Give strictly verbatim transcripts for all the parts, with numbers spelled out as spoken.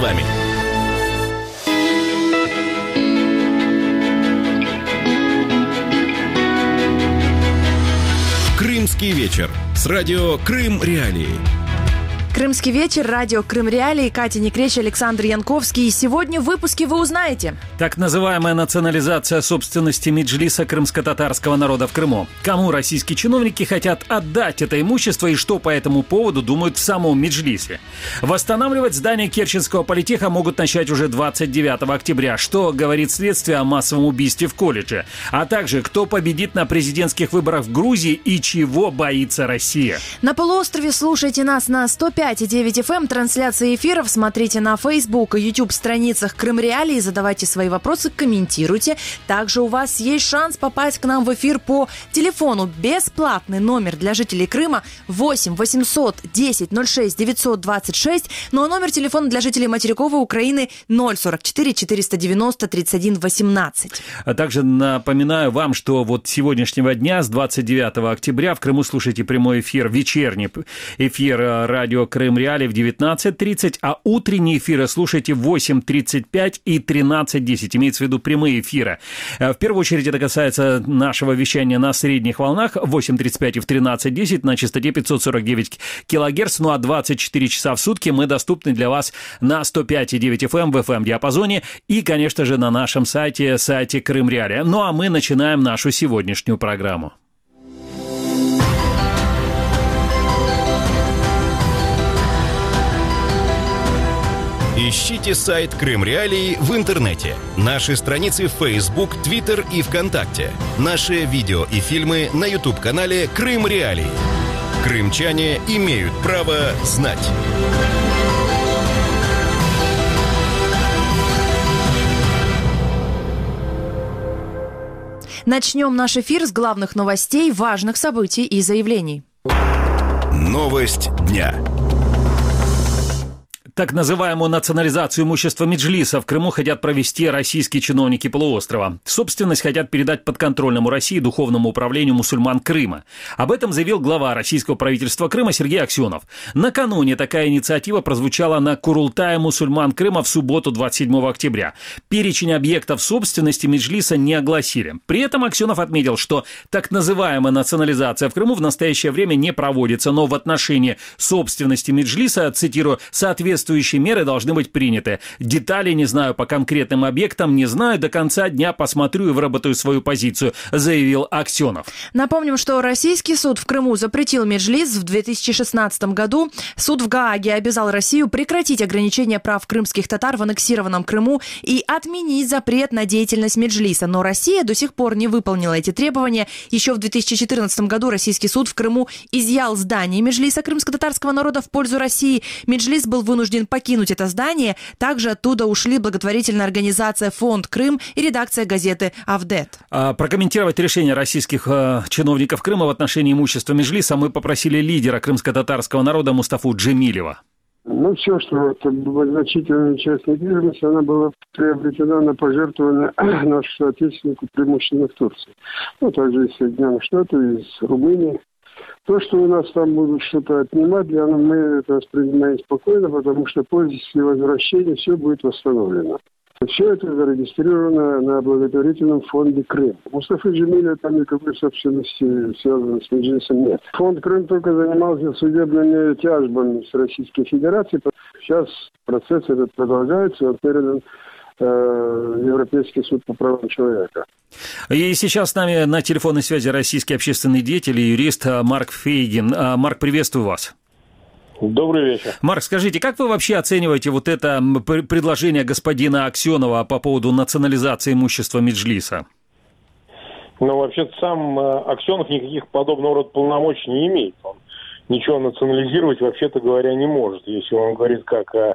вами. Крымский вечер с радио Крым Реалии. Крымский вечер, радио Крым Реалии, Катя Некречь, Александр Янковский. И сегодня в выпуске вы узнаете: так называемая национализация собственности Меджлиса крымско-татарского народа в Крыму. Кому российские чиновники хотят отдать это имущество и что по этому поводу думают в самом Меджлисе. Восстанавливать здание Керченского политеха могут начать уже двадцать девятого октября. Что говорит следствие о массовом убийстве в колледже? А также, кто победит на президентских выборах в Грузии и чего боится Россия. На полуострове слушайте нас на сто пять и девять эф эм, трансляции эфиров смотрите на Facebook и YouTube страницах Крым Реалии, задавайте свои вопросы, комментируйте. Также у вас есть шанс попасть к нам в эфир по телефону. Бесплатный номер для жителей Крыма восемь восемьсот десять ноль шесть девятьсот двадцать шесть, ну а номер телефона для жителей материковой Украины ноль сорок четыре четыреста девяносто тридцать один восемнадцать. А также напоминаю вам, что вот сегодняшнего дня, с двадцать девятого октября, в Крыму слушайте прямой эфир, вечерний эфир радио Крым Реалии в девятнадцать тридцать, а утренние эфиры слушайте в восемь тридцать пять и тринадцать десять. Имеется в виду прямые эфиры. В первую очередь это касается нашего вещания на средних волнах в восемь тридцать пять и в тринадцать десять на частоте пятьсот сорок девять килогерц. Ну а двадцать четыре часа в сутки мы доступны для вас на сто пять и девять эф эм в эф эм-диапазоне и, конечно же, на нашем сайте, сайте Крым Реалии. Ну а мы начинаем нашу сегодняшнюю программу. Ищите сайт Крым Реалии в интернете, наши страницы в Facebook, Twitter и ВКонтакте, наши видео и фильмы на YouTube-канале Крым Реалии. Крымчане имеют право знать. Начнем наш эфир с главных новостей, важных событий и заявлений. Новость дня. Так называемую национализацию имущества Меджлиса в Крыму хотят провести российские чиновники полуострова. Собственность хотят передать подконтрольному России Духовному управлению мусульман Крыма. Об этом заявил глава российского правительства Крыма Сергей Аксенов. Накануне такая инициатива прозвучала на Курултае мусульман Крыма в субботу двадцать седьмого октября. Перечень объектов собственности Меджлиса не огласили. При этом Аксенов отметил, что так называемая национализация в Крыму в настоящее время не проводится, но в отношении собственности Меджлиса, цитирую, соответствующие меры должны быть приняты. Детали не знаю по конкретным объектам, не знаю, до конца дня посмотрю и выработаю свою позицию, заявил Аксенов. Напомним, что российский суд в Крыму запретил Меджлис в две тысячи шестнадцатом году. Суд в Гааге обязал Россию прекратить ограничения прав крымских татар в аннексированном Крыму и отменить запрет на деятельность Меджлиса. Но Россия до сих пор не выполнила эти требования. Еще в две тысячи четырнадцатом году российский суд в Крыму изъял здание Меджлиса крымско-татарского народа в пользу России. Меджлис был вынужден покинуть это здание. Также оттуда ушли благотворительная организация «Фонд Крым» и редакция газеты «Авдет». А прокомментировать решение российских э, чиновников Крыма в отношении имущества Меджлиса мы попросили лидера крымско-татарского народа Мустафу Джемилева. Ну, все, что это значительная часть недвижимости, она была приобретена на пожертвование наших соотечественников, преимущественно в Турции. Ну, также из Соединенных Штатов, из Румынии. То, что у нас там будут что-то отнимать, для нас мы это воспринимаем спокойно, потому что после возвращения все будет восстановлено. Все это зарегистрировано на благотворительном фонде Крым. Мустафы Джемиля там никакой собственности, связанной с Меджлисом, нет. Фонд Крым только занимался судебными тяжбами с Российской Федерацией. Сейчас процесс этот продолжается, он передан э, Европейский суд по правам человека. И сейчас с нами на телефонной связи российский общественный деятель и юрист Марк Фейгин. Марк, приветствую вас. Добрый вечер. Марк, скажите, как вы вообще оцениваете вот это предложение господина Аксенова по поводу национализации имущества Меджлиса? Ну, вообще-то сам Аксенов никаких подобного рода полномочий не имеет. Он ничего национализировать, вообще-то говоря, не может. Если он говорит как о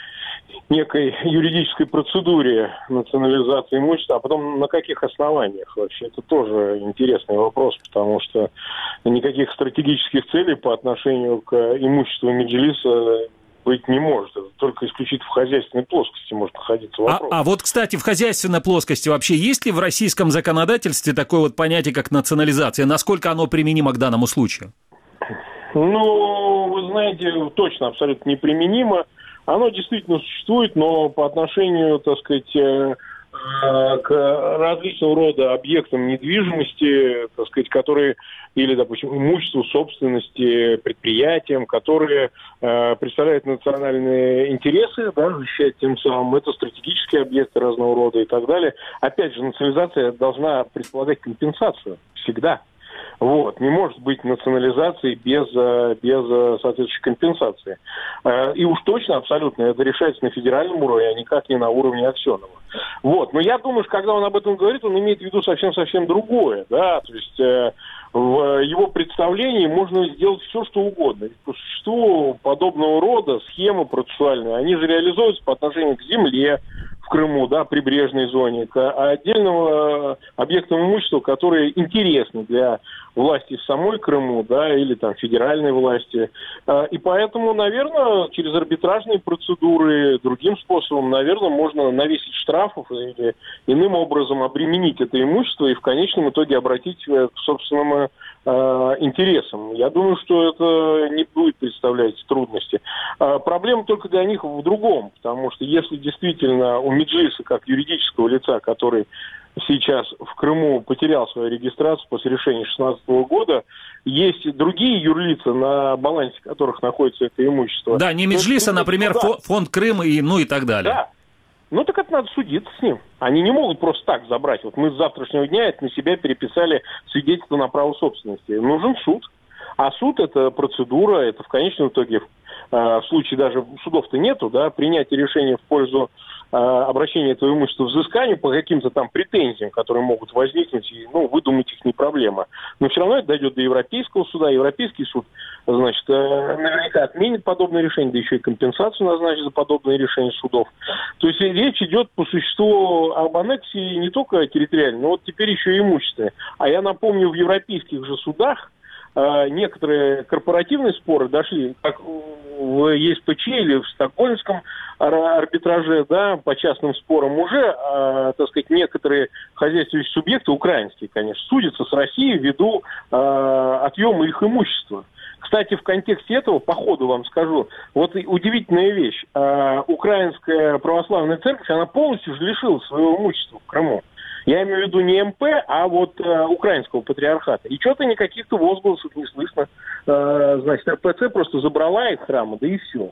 некой юридической процедуре национализации имущества, а потом на каких основаниях вообще? Это тоже интересный вопрос, потому что никаких стратегических целей по отношению к имуществу Меджлиса быть не может. Это только исключительно в хозяйственной плоскости может находиться вопрос. А, а вот, кстати, в хозяйственной плоскости вообще есть ли в российском законодательстве такое вот понятие, как национализация? Насколько оно применимо к данному случаю? Ну, вы знаете, точно абсолютно неприменимо. оно действительно существует, но по отношению, так сказать, к различного рода объектам недвижимости, так сказать, которые, или, допустим, имуществу, собственности, предприятиям, которые э, представляют национальные интересы, да, защищать тем самым, это стратегические объекты разного рода и так далее. Опять же, национализация должна предполагать компенсацию всегда. Вот. Не может быть национализации без, без соответствующей компенсации. И уж точно, абсолютно, это решается на федеральном уровне, а никак не на уровне Аксенова. Вот. Но я думаю, что когда он об этом говорит, он имеет в виду совсем-совсем другое. Да? То есть э, в его представлении можно сделать все, что угодно. Ведь по существу подобного рода схемы процессуальные, они же реализуются по отношению к земле, в Крыму, да, прибрежной зоне, к отдельным объектам имущества, которые интересны для власти в самой Крыму, да, или там федеральной власти. И поэтому, наверное, через арбитражные процедуры, другим способом, наверное, можно навесить штрафов или иным образом обременить это имущество и в конечном итоге обратить к собственным э, интересам. Я думаю, что это не будет представлять трудности. А проблема только для них в другом, потому что если действительно у Меджлиса, как юридического лица, который сейчас в Крыму потерял свою регистрацию после решения две тысячи шестнадцатого года, есть другие юрлица, на балансе которых находится это имущество. Да, не Меджлис, а, например, да. фонд Крым и ну и так далее. Да. Ну так это надо судиться с ним. Они не могут просто так забрать. Вот мы с завтрашнего дня это на себя переписали свидетельство на право собственности. Нужен суд. А суд – это процедура, это в конечном итоге, в случае даже судов-то нету, да, принятие решения в пользу обращения этого имущества к взысканию по каким-то там претензиям, которые могут возникнуть, и, ну, выдумать их не проблема. Но все равно это дойдет до Европейского суда. Европейский суд, значит, наверняка отменит подобное решение, да еще и компенсацию назначит за подобные решения судов. То есть речь идет по существу об аннексии не только территориальной, но вот теперь еще и имущественной. А я напомню, в европейских же судах некоторые корпоративные споры дошли, как в ЕСПЧ или в стокгольмском арбитраже, да, по частным спорам уже, э, так сказать, некоторые хозяйственные субъекты, украинские, конечно, судятся с Россией ввиду э, отъема их имущества. Кстати, в контексте этого, по ходу вам скажу, вот удивительная вещь. Э, Украинская православная церковь, она полностью же лишилась своего имущества в Крыму. Я имею в виду не МП, а вот э, украинского патриархата. И что-то никаких-то возгласов не слышно. Э, значит, РПЦ просто забрала их храмы, да и все.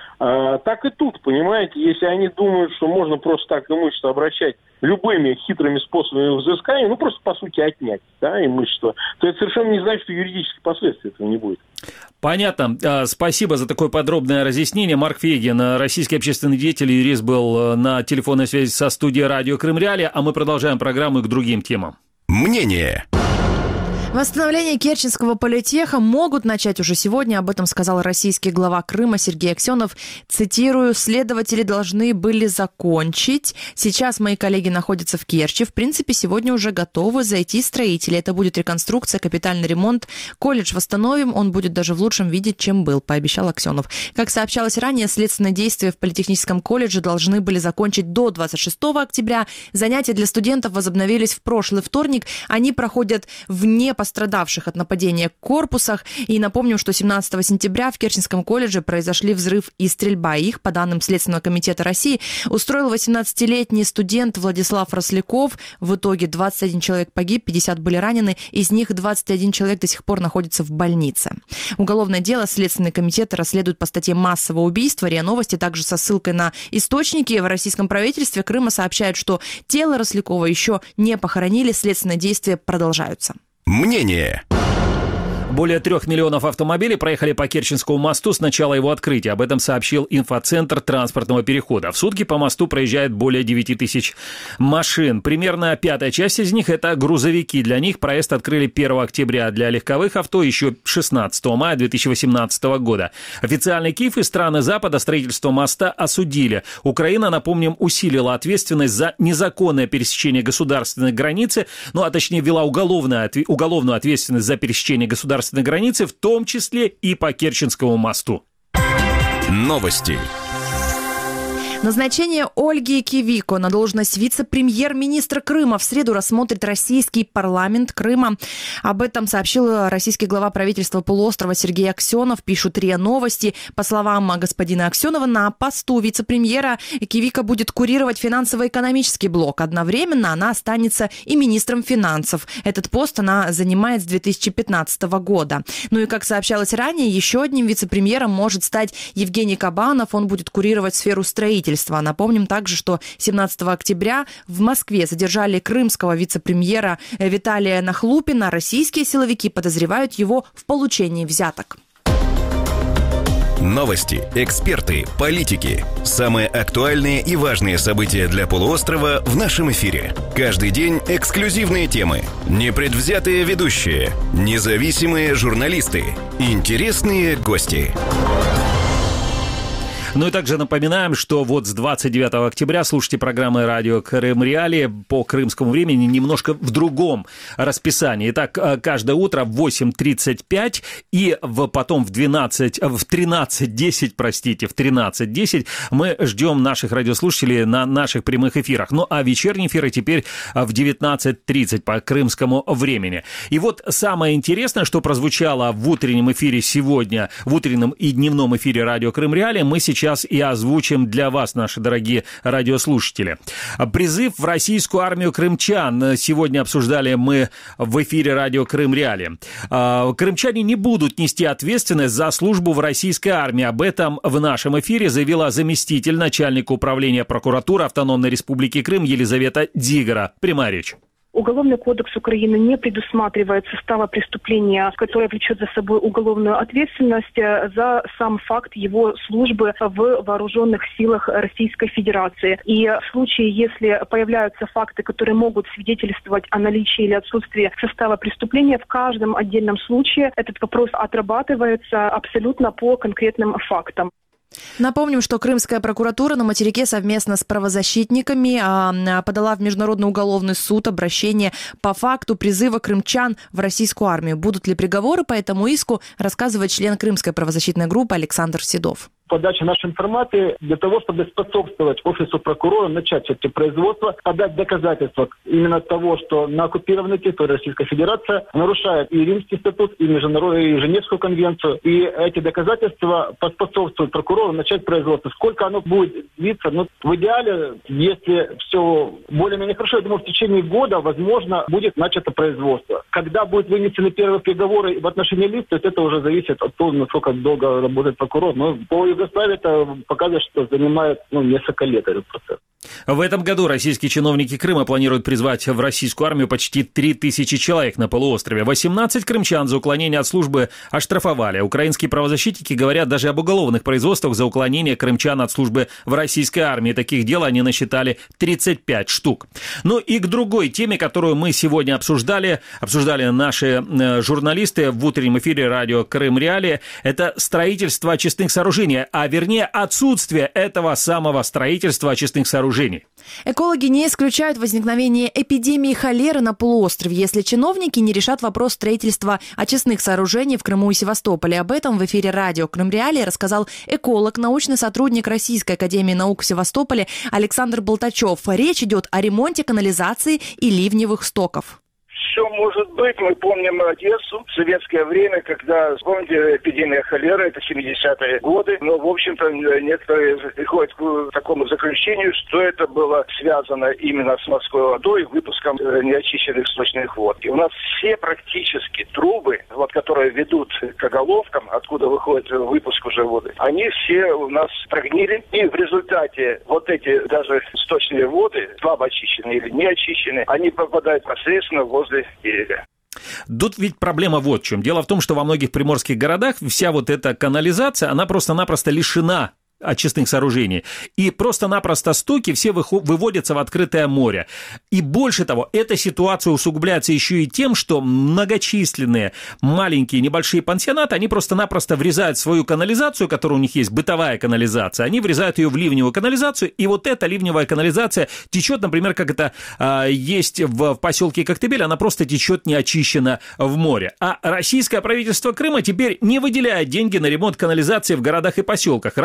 Э, так и тут, понимаете, если они думают, что можно просто так имущество обращать любыми хитрыми способами взыскания, ну просто по сути отнять, да, имущество, то это совершенно не значит, что юридических последствий этого не будет. Понятно. Спасибо за такое подробное разъяснение. Марк Фейгин, российский общественный деятель и юрист, был на телефонной связи со студией радио Крым Реалии, а мы продолжаем программу к другим темам. Мнение. Восстановление Керченского политеха могут начать уже сегодня. Об этом сказал российский глава Крыма Сергей Аксенов. Цитирую: «Следователи должны были закончить. Сейчас мои коллеги находятся в Керчи. В принципе, сегодня уже готовы зайти строители. Это будет реконструкция, капитальный ремонт. Колледж восстановим. Он будет даже в лучшем виде, чем был», пообещал Аксенов. Как сообщалось ранее, следственные действия в Политехническом колледже должны были закончить до двадцать шестого октября. Занятия для студентов возобновились в прошлый вторник. Они проходят вне пострадавших от нападения корпусах. И напомним, что семнадцатого сентября в Керченском колледже произошли взрыв и стрельба. Их, по данным Следственного комитета России, устроил восемнадцатилетний студент Владислав Росляков. В итоге двадцать один человек погиб, пятьдесят были ранены. Из них двадцать один человек до сих пор находится в больнице. Уголовное дело Следственный комитет расследует по статье «Массовое убийство». РИА Новости также со ссылкой на источники в российском правительстве Крыма сообщают, что тело Рослякова еще не похоронили, следственные действия продолжаются. Мнение. Более трех миллионов автомобилей проехали по Керченскому мосту с начала его открытия. Об этом сообщил инфоцентр транспортного перехода. В сутки по мосту проезжает более девяти тысяч машин. Примерно пятая часть из них – это грузовики. Для них проезд открыли первого октября. Для легковых авто еще шестнадцатого мая две тысячи восемнадцатого года. Официальный Киев и страны Запада строительство моста осудили. Украина, напомним, усилила ответственность за незаконное пересечение государственной границы, ну а точнее ввела уголовную, уголовную ответственность за пересечение государственной границы, в том числе и по Керченскому мосту. Новости. Назначение Ольги Кивико на должность вице-премьер-министра Крыма в среду рассмотрит российский парламент Крыма. Об этом сообщил российский глава правительства полуострова Сергей Аксенов. Пишут РИА Новости. По словам господина Аксенова, на посту вице-премьера Кивико будет курировать финансово-экономический блок. Одновременно она останется и министром финансов. Этот пост она занимает с две тысячи пятнадцатого года. Ну и, как сообщалось ранее, еще одним вице-премьером может стать Евгений Кабанов. Он будет курировать сферу строительства. Напомним также, что семнадцатого октября в Москве задержали крымского вице-премьера Виталия Нахлупина. Российские силовики подозревают его в получении взяток. Новости, эксперты, политики. Самые актуальные и важные события для полуострова в нашем эфире. Каждый день эксклюзивные темы, непредвзятые ведущие, независимые журналисты, интересные гости. Ну и также напоминаем, что вот с двадцать девятого октября слушайте программы «Радио Крым Реалии» по крымскому времени немножко в другом расписании. Итак, каждое утро в восемь тридцать пять и в, потом в, двенадцать, в тринадцать десять, простите, в тринадцать десять мы ждем наших радиослушателей на наших прямых эфирах. Ну а вечерние эфиры теперь в девятнадцать тридцать по крымскому времени. И вот самое интересное, что прозвучало в утреннем эфире сегодня, в утреннем и дневном эфире «Радио Крым Реалии», мы сейчас Сейчас и озвучим для вас, наши дорогие радиослушатели. Призыв в российскую армию крымчан сегодня обсуждали мы в эфире «Радио Крым Реалии». Крымчане не будут нести ответственность за службу в российской армии. Об этом в нашем эфире заявила заместитель начальника управления прокуратуры Автономной Республики Крым Елизавета Дигора. Прямая речь. Уголовный кодекс Украины не предусматривает состава преступления, которое влечет за собой уголовную ответственность за сам факт его службы в вооруженных силах Российской Федерации. И в случае, если появляются факты, которые могут свидетельствовать о наличии или отсутствии состава преступления, в каждом отдельном случае этот вопрос отрабатывается абсолютно по конкретным фактам. Напомним, что Крымская прокуратура на материке совместно с правозащитниками подала в Международный уголовный суд обращение по факту призыва крымчан в российскую армию. Будут ли приговоры по этому иску, рассказывает член Крымской правозащитной группы Александр Седов. Подача нашей информации для того, чтобы способствовать офису прокурора начать все-таки производство, подать доказательства именно того, что на оккупированной территории Российской Федерации нарушает и Римский статут, и Международную, и Женевскую конвенцию. И эти доказательства поспособствуют прокурору начать производство. Сколько оно будет длиться? Ну, в идеале, если все более-менее хорошо, я думаю, в течение года, возможно, будет начато производство. Когда будут вынесены первые приговоры в отношении лиц, то есть это уже зависит от того, насколько долго работает прокурор. Но по Югославии это показывает, что занимает ну, несколько лет этот процесс. В этом году российские чиновники Крыма планируют призвать в российскую армию почти три тысячи человек на полуострове. восемнадцать крымчан за уклонение от службы оштрафовали. Украинские правозащитники говорят даже об уголовных производствах за уклонение крымчан от службы в российской армии. Таких дел они насчитали тридцать пять штук. Ну и к другой теме, которую мы сегодня обсуждали, обсуждали наши журналисты в утреннем эфире «Радио Крым Реалии», это строительство очистных сооружений, а вернее отсутствие этого самого строительства очистных сооружений. Экологи не исключают возникновение эпидемии холеры на полуострове, если чиновники не решат вопрос строительства очистных сооружений в Крыму и Севастополе. Об этом в эфире «Радио Крым Реалии» рассказал эколог, научный сотрудник Российской академии наук в Севастополе Александр Болтачев. Речь идет о ремонте канализации и ливневых стоков. Все может быть. Мы помним Одессу в советское время, когда, помните, эпидемия холеры, это семидесятые годы. Но, в общем-то, некоторые приходят к такому заключению, что это было связано именно с морской водой, выпуском неочищенных сточных вод. И у нас все практически трубы, вот, которые ведут к оголовкам, откуда выходит выпуск уже воды, они все у нас прогнили. И в результате вот эти даже сточные воды, слабо очищенные или не очищенные, они попадают непосредственно возле берега. Тут ведь проблема вот в чем. Дело в том, что во многих приморских городах вся вот эта канализация, она просто-напросто лишена очистных сооружений. И просто-напросто стоки все выводятся в открытое море. И больше того, эта ситуация усугубляется еще и тем, что многочисленные маленькие небольшие пансионаты, они просто-напросто врезают свою канализацию, которая у них есть, бытовая канализация, они врезают ее в ливневую канализацию, и вот эта ливневая канализация течет, например, как это а, есть в, в поселке Коктебель, она просто течет неочищенно в море. А российское правительство Крыма теперь не выделяет деньги на ремонт канализации в городах и поселках. Раньше их выделяли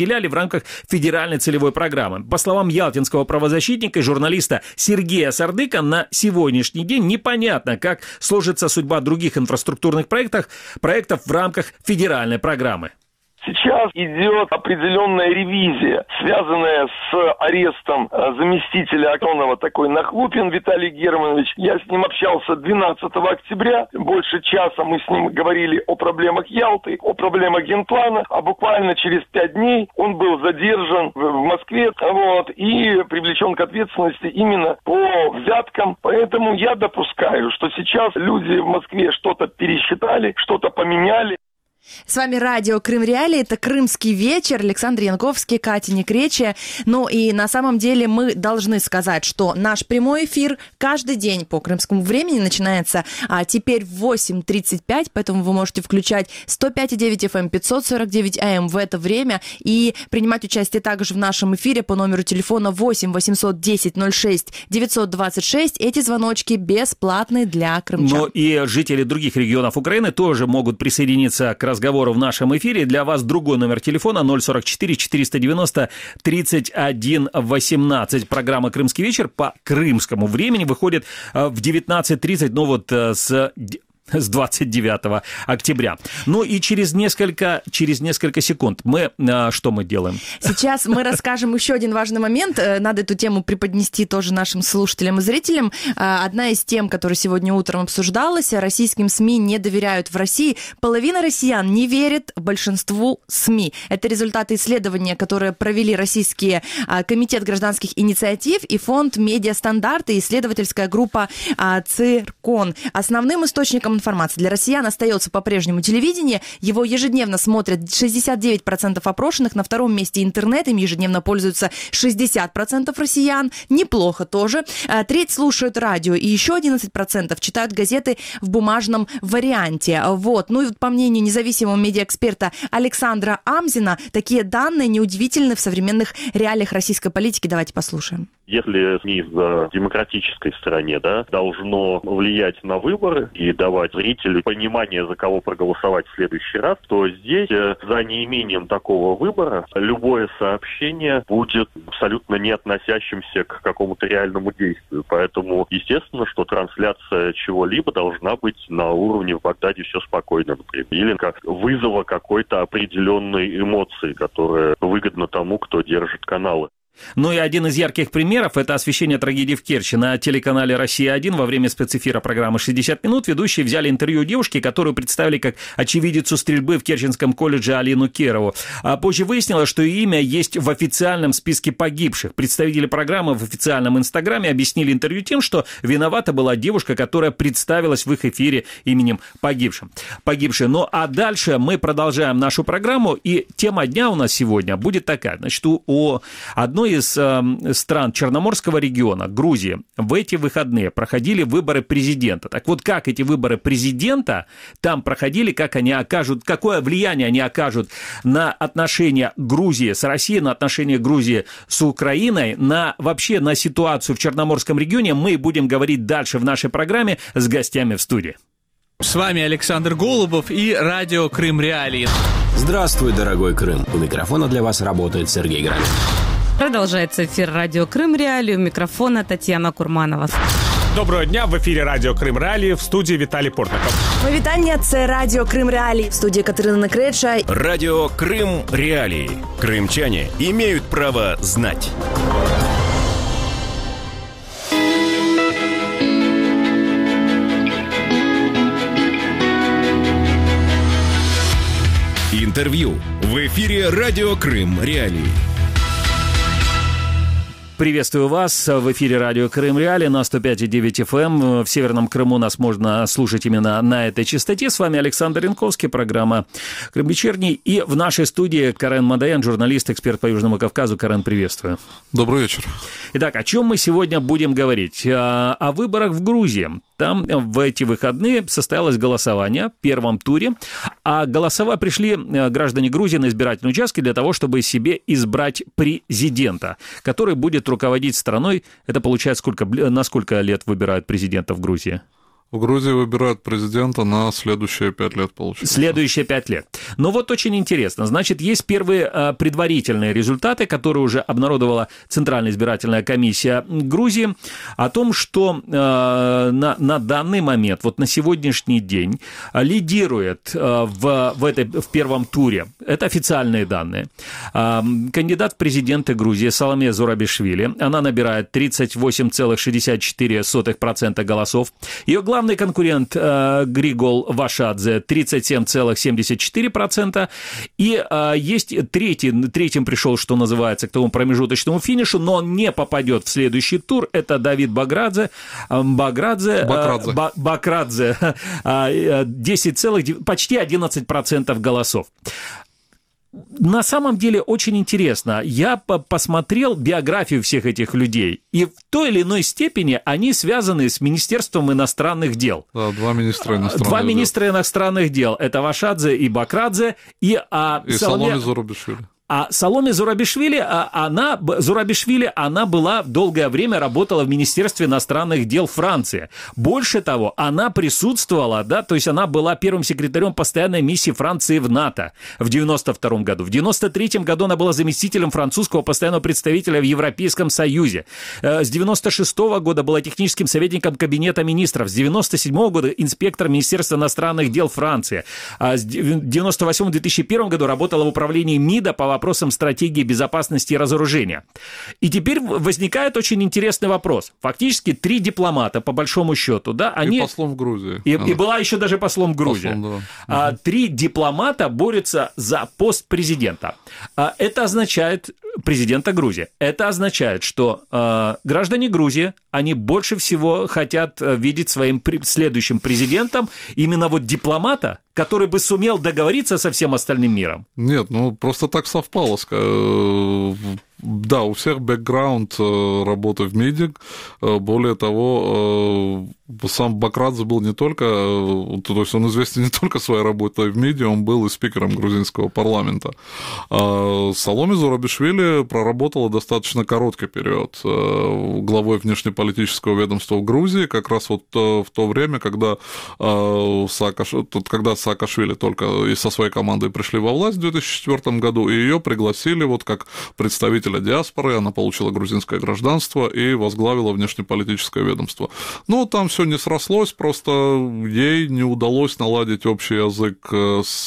распределяли в рамках федеральной целевой программы. По словам ялтинского правозащитника и журналиста Сергея Сардыка, на сегодняшний день непонятно, как сложится судьба других инфраструктурных проектов, проектов в рамках федеральной программы. Сейчас идет определенная ревизия, связанная с арестом заместителя Аксенова, такой Нахлупин Виталий Германович. Я с ним общался двенадцатого октября. Больше часа мы с ним говорили о проблемах Ялты, о проблемах генплана. А буквально через пять дней он был задержан в Москве вот, и привлечен к ответственности именно по взяткам. Поэтому я допускаю, что сейчас люди в Москве что-то пересчитали, что-то поменяли. С вами радио Крым Реалии, это «Крымский вечер», Александр Янковский, Катя Некречия. Ну и на самом деле мы должны сказать, что наш прямой эфир каждый день по крымскому времени начинается а теперь в восемь тридцать пять, поэтому вы можете включать сто пять и девять эф эм, пятьсот сорок девять а эм в это время и принимать участие также в нашем эфире по номеру телефона восемь восемьсот десять ноль шесть девятьсот двадцать шесть. Эти звоночки бесплатны для крымчан. Но и жители других регионов Украины тоже могут присоединиться к разговору в нашем эфире. Для вас другой номер телефона ноль сорок четыре четыреста девяносто тридцать один восемнадцать. Программа «Крымский вечер» по крымскому времени выходит в девятнадцать тридцать, ну вот с... с двадцать девятого октября. Ну и через несколько, через несколько секунд мы, что мы делаем? Сейчас мы расскажем еще один важный момент. Надо эту тему преподнести тоже нашим слушателям и зрителям. Одна из тем, которая сегодня утром обсуждалась, российским СМИ не доверяют в России. Половина россиян не верит большинству СМИ. Это результаты исследования, которые провели российские Комитет гражданских инициатив и фонд «Медиастандарты» и исследовательская группа «Циркон». Основным источником информации для россиян остается по-прежнему телевидение. Его ежедневно смотрят шестьдесят девять процентов опрошенных. На втором месте интернет. Им ежедневно пользуются шестьдесят процентов россиян. Неплохо тоже. Треть слушают радио. И еще одиннадцать процентов читают газеты в бумажном варианте. Вот. Ну и вот по мнению независимого медиаэксперта Александра Амзина, такие данные неудивительны в современных реалиях российской политики. Давайте послушаем. Если СМИ в демократической стране, да, должно влиять на выборы и давать зрителю понимание, за кого проголосовать в следующий раз, то здесь за неимением такого выбора любое сообщение будет абсолютно не относящимся к какому-то реальному действию. Поэтому, естественно, что трансляция чего-либо должна быть на уровне «в Багдаде все спокойно», например, или как вызова какой-то определенной эмоции, которая выгодна тому, кто держит каналы. Ну и один из ярких примеров – это освещение трагедии в Керчи. На телеканале «Россия-один» во время спецэфира программы «шестьдесят минут» ведущие взяли интервью у девушки, которую представили как очевидицу стрельбы в Керченском колледже Алину Керову. А позже выяснилось, что ее имя есть в официальном списке погибших. Представители программы в официальном инстаграме объяснили интервью тем, что виновата была девушка, которая представилась в их эфире именем погибшим. погибшей. Ну а дальше мы продолжаем нашу программу, и тема дня у нас сегодня будет такая. Значит, у, у одной из э, стран Черноморского региона, Грузии, в эти выходные проходили выборы президента. Так вот, как эти выборы президента там проходили, как они окажут, какое влияние они окажут на отношения Грузии с Россией, на отношения Грузии с Украиной, на вообще на ситуацию в Черноморском регионе, мы будем говорить дальше в нашей программе с гостями в студии. С вами Александр Голубов и радио Крым Реалии. Здравствуй, дорогой Крым. У микрофона для вас работает Сергей Грамин. Продолжается эфир радио Крым Реалии. У микрофона Татьяна Курманова. Доброго дня, в эфире радио Крым Реалії, в студії Віталій Портников. Мої вітання, це радіо Крим Реалії, в студії Катерина Некреча. Радио Крым Реалии. Крымчане имеют право знать. Интервью в эфире радио Крым Реалии. Приветствую вас в эфире радио Крым Реалии на сто пять и девять эф эм. В Северном Крыму нас можно слушать именно на этой частоте. С вами Александр Янковский, программа «Крым вечерний». И в нашей студии Карен Мадаян, журналист, эксперт по Южному Кавказу. Карен, приветствую. Добрый вечер. Итак, о чем мы сегодня будем говорить? О, о выборах в Грузии. Там в эти выходные состоялось голосование в первом туре, а голосовать пришли граждане Грузии на избирательные участки для того, чтобы себе избрать президента, который будет руководить страной. Это получается сколько, на сколько лет выбирают президента в Грузии? В Грузии выбирают президента на следующие пять лет, получается. Следующие пять лет. Но вот очень интересно. Значит, есть первые э, предварительные результаты, которые уже обнародовала Центральная избирательная комиссия Грузии, о том, что э, на, на данный момент, вот на сегодняшний день, лидирует э, в, в, этой, в первом туре, это официальные данные, э, кандидат в президенты Грузии Саломе Зурабишвили. Она набирает тридцать восемь целых шестьдесят четыре сотых процента голосов. Ее главный Главный конкурент э, Григол Вашадзе тридцать семь целых семьдесят четыре процента. И э, есть третий, третьим пришел, что называется, к тому промежуточному финишу, но он не попадет в следующий тур. Это Давид Баградзе, э, Баградзе, Бакрадзе. Э, Бакрадзе э, десять целых почти одиннадцать процентов голосов. На самом деле очень интересно. Я посмотрел биографию всех этих людей, и в той или иной степени они связаны с Министерством иностранных дел. Да, два министра иностранных Два дел. министра иностранных дел. Это Вашадзе и Бакрадзе, и, а, и Саломе... Саломе Зурабишвили. А Саломе Зурабишвили, она, Зурабишвили, она была долгое время работала в Министерстве иностранных дел Франции. Больше того, она присутствовала, да, то есть она была первым секретарем постоянной миссии Франции в НАТО в девяносто втором году. В девяносто третьем году она была заместителем французского постоянного представителя в Европейском Союзе. С девяносто шестого года была техническим советником Кабинета министров. С девяносто седьмого года инспектором Министерства иностранных дел Франции. С девяносто восьмого — две тысячи первого году работала в управлении МИДа по вопросам стратегии безопасности и разоружения. И теперь возникает очень интересный вопрос. Фактически три дипломата, по большому счету, да, они... И послом в Грузии. И, и была еще даже послом в Грузии. Послом, да. а, три дипломата борются за пост президента. А, это означает... президента Грузии. Это означает, что э, граждане Грузии, они больше всего хотят видеть своим при- следующим президентом именно вот дипломата, который бы сумел договориться со всем остальным миром. Нет, ну просто так совпало. Да, у всех бэкграунд работы в МИДе. Более того, сам Бакрадзе был не только, то есть он известен не только своей работой в МИДе, он был и спикером грузинского парламента. Саломе Зурабишвили проработала достаточно короткий период главой внешнеполитического ведомства в Грузии, как раз вот в то время, когда, Саакаш... когда Саакашвили только и со своей командой пришли во власть в две тысячи четвёртом году, и ее пригласили вот как представителя диаспоры, она получила грузинское гражданство и возглавила внешнеполитическое ведомство. Но там все не срослось, просто ей не удалось наладить общий язык с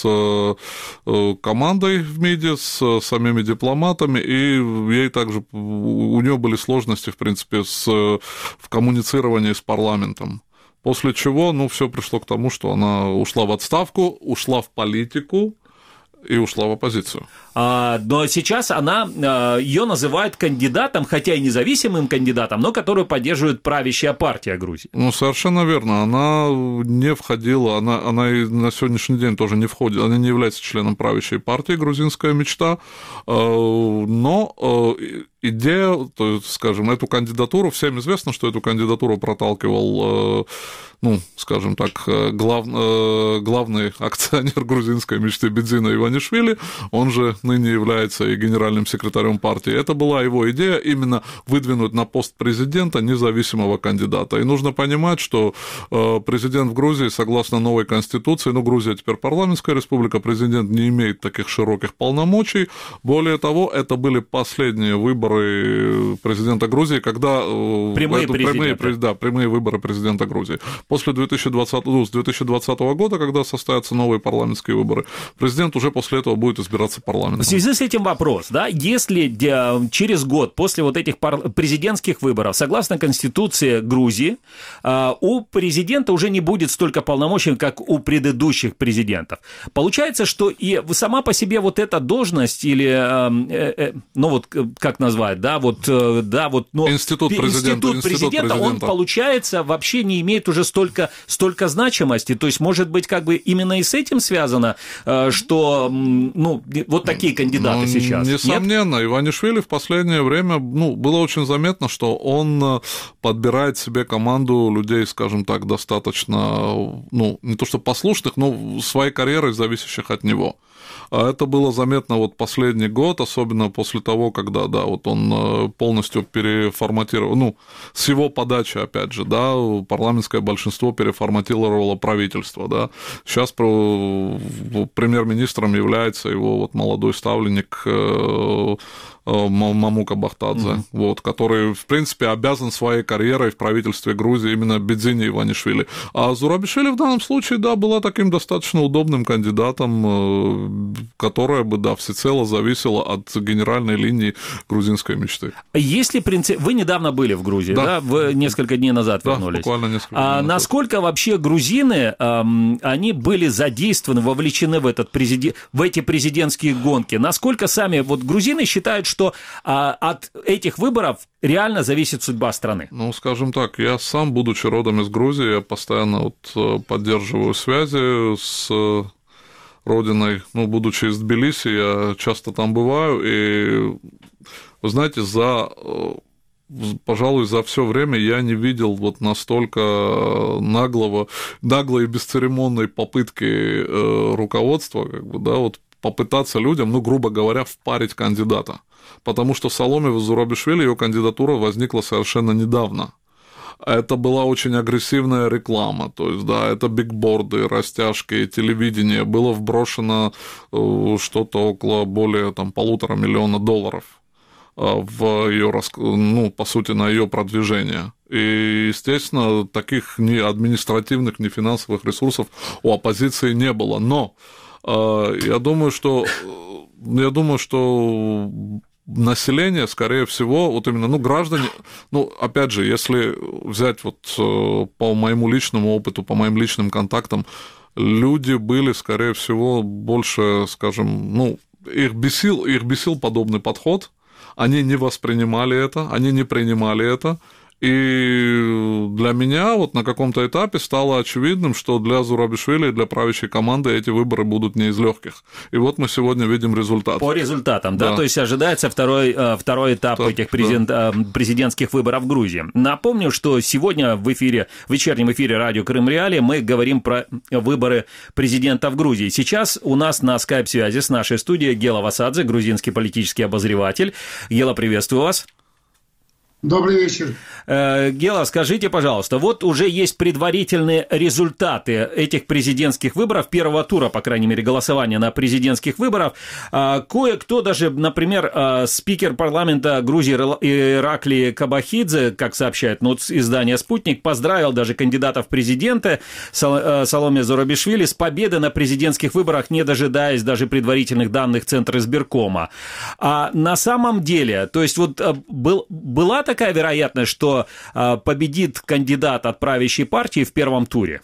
командой в МИДе, с самими дипломатами, и ей также, у нее были сложности, в принципе, с, в коммуницировании с парламентом. После чего, ну, все пришло к тому, что она ушла в отставку, ушла в политику и ушла в оппозицию. А, но сейчас она, ее называют кандидатом, хотя и независимым кандидатом, но которую поддерживает правящая партия Грузии. Ну, совершенно верно. Она не входила, она, она и на сегодняшний день тоже не входит, она не является членом правящей партии «Грузинская мечта», но идея, то есть, скажем, эту кандидатуру, всем известно, что эту кандидатуру проталкивал, ну, скажем так, глав, главный акционер грузинской мечты Бедзина Иванишвили, он же ныне является и генеральным секретарем партии. Это была его идея именно выдвинуть на пост президента независимого кандидата. И нужно понимать, что президент в Грузии, согласно новой конституции, ну, Грузия теперь парламентская республика, президент не имеет таких широких полномочий. Более того, это были последние выборы президента Грузии, когда... Прямые, это, прямые, да, прямые выборы президента Грузии. После две тысячи двадцатого, ну, с две тысячи двадцатого года, когда состоятся новые парламентские выборы, президент уже после этого будет избираться парламентом. В связи с этим вопрос, да, если через год после вот этих президентских выборов, согласно Конституции Грузии, у президента уже не будет столько полномочий, как у предыдущих президентов. Получается, что и сама по себе вот эта должность или, ну вот как назвать, да, вот, да, вот, ну, институт президента, институт президента, институт президента, он, получается, вообще не имеет уже столько, столько значимости. То есть, может быть, как бы именно и с этим связано, что, ну, вот такие кандидаты ну, сейчас. Несомненно, нет? Иванишвили в последнее время, ну, было очень заметно, что он подбирает себе команду людей, скажем так, достаточно, ну, не то что послушных, но своей карьерой зависящих от него. А это было заметно вот последний год, особенно после того, когда, да, вот он полностью переформатировал, ну, с его подачи, опять же, да, парламентское большинство переформатировало правительство, да. Сейчас премьер-министром является его вот молодой ставленник Мамука Бахтадзе, mm-hmm. вот, который, в принципе, обязан своей карьерой в правительстве Грузии именно Бедзине Иванишвили. А Зурабишвили в данном случае, да, была таким достаточно удобным кандидатом, которая бы, да, всецело зависела от генеральной линии грузинской мечты. Если принцип... Вы недавно были в Грузии, да? да? Вы несколько дней назад да, вернулись. буквально несколько дней а назад. Насколько вообще грузины, эм, они были задействованы, вовлечены в, этот президи... в эти президентские гонки? Насколько сами вот грузины считают, что что а, от этих выборов реально зависит судьба страны? Ну, скажем так, я сам, будучи родом из Грузии, я постоянно вот поддерживаю связи с родиной, ну, будучи из Тбилиси, я часто там бываю, и, вы знаете, за... пожалуй, за все время я не видел вот настолько наглого, наглой и бесцеремонной попытки руководства, как бы, да, вот попытаться людям, ну, грубо говоря, впарить кандидата. Потому что Саломе Зурабишвили, ее кандидатура возникла совершенно недавно. Это была очень агрессивная реклама, то есть, да, это бигборды, растяжки, телевидение, было вброшено что-то около более, там, полутора миллиона долларов в ее, ну, по сути, на ее продвижение. И, естественно, таких ни административных, ни финансовых ресурсов у оппозиции не было. Но я думаю, что, я думаю, что население, скорее всего, вот именно, ну, граждане, ну, опять же, если взять вот по моему личному опыту, по моим личным контактам, люди были, скорее всего, больше, скажем, ну, их бесил, их бесил подобный подход, они не воспринимали это, они не принимали это. И для меня вот на каком-то этапе стало очевидным, что для Зурабишвили и для правящей команды эти выборы будут не из легких. И вот мы сегодня видим результат. По результатам, да, да? То есть ожидается второй, второй этап так, этих президент, да. президентских выборов в Грузии. Напомню, что сегодня в эфире, в вечернем эфире радио Крым Реалии мы говорим про выборы президента в Грузии. Сейчас у нас на скайп-связи с нашей студией Гела Васадзе, грузинский политический обозреватель. Гела, приветствую вас. Добрый вечер. Гела, скажите, пожалуйста, вот уже есть предварительные результаты этих президентских выборов, первого тура, по крайней мере, голосования на президентских выборах. Кое-кто даже, например, спикер парламента Грузии Иракли Кабахидзе, как сообщает ну, издание «Спутник», поздравил даже кандидатов в президенты Саломе Зурабишвили с победой на президентских выборах, не дожидаясь даже предварительных данных Центра избиркома. А на самом деле, то есть вот был, была такая вероятность, что э, победит кандидат от правящей партии в первом туре?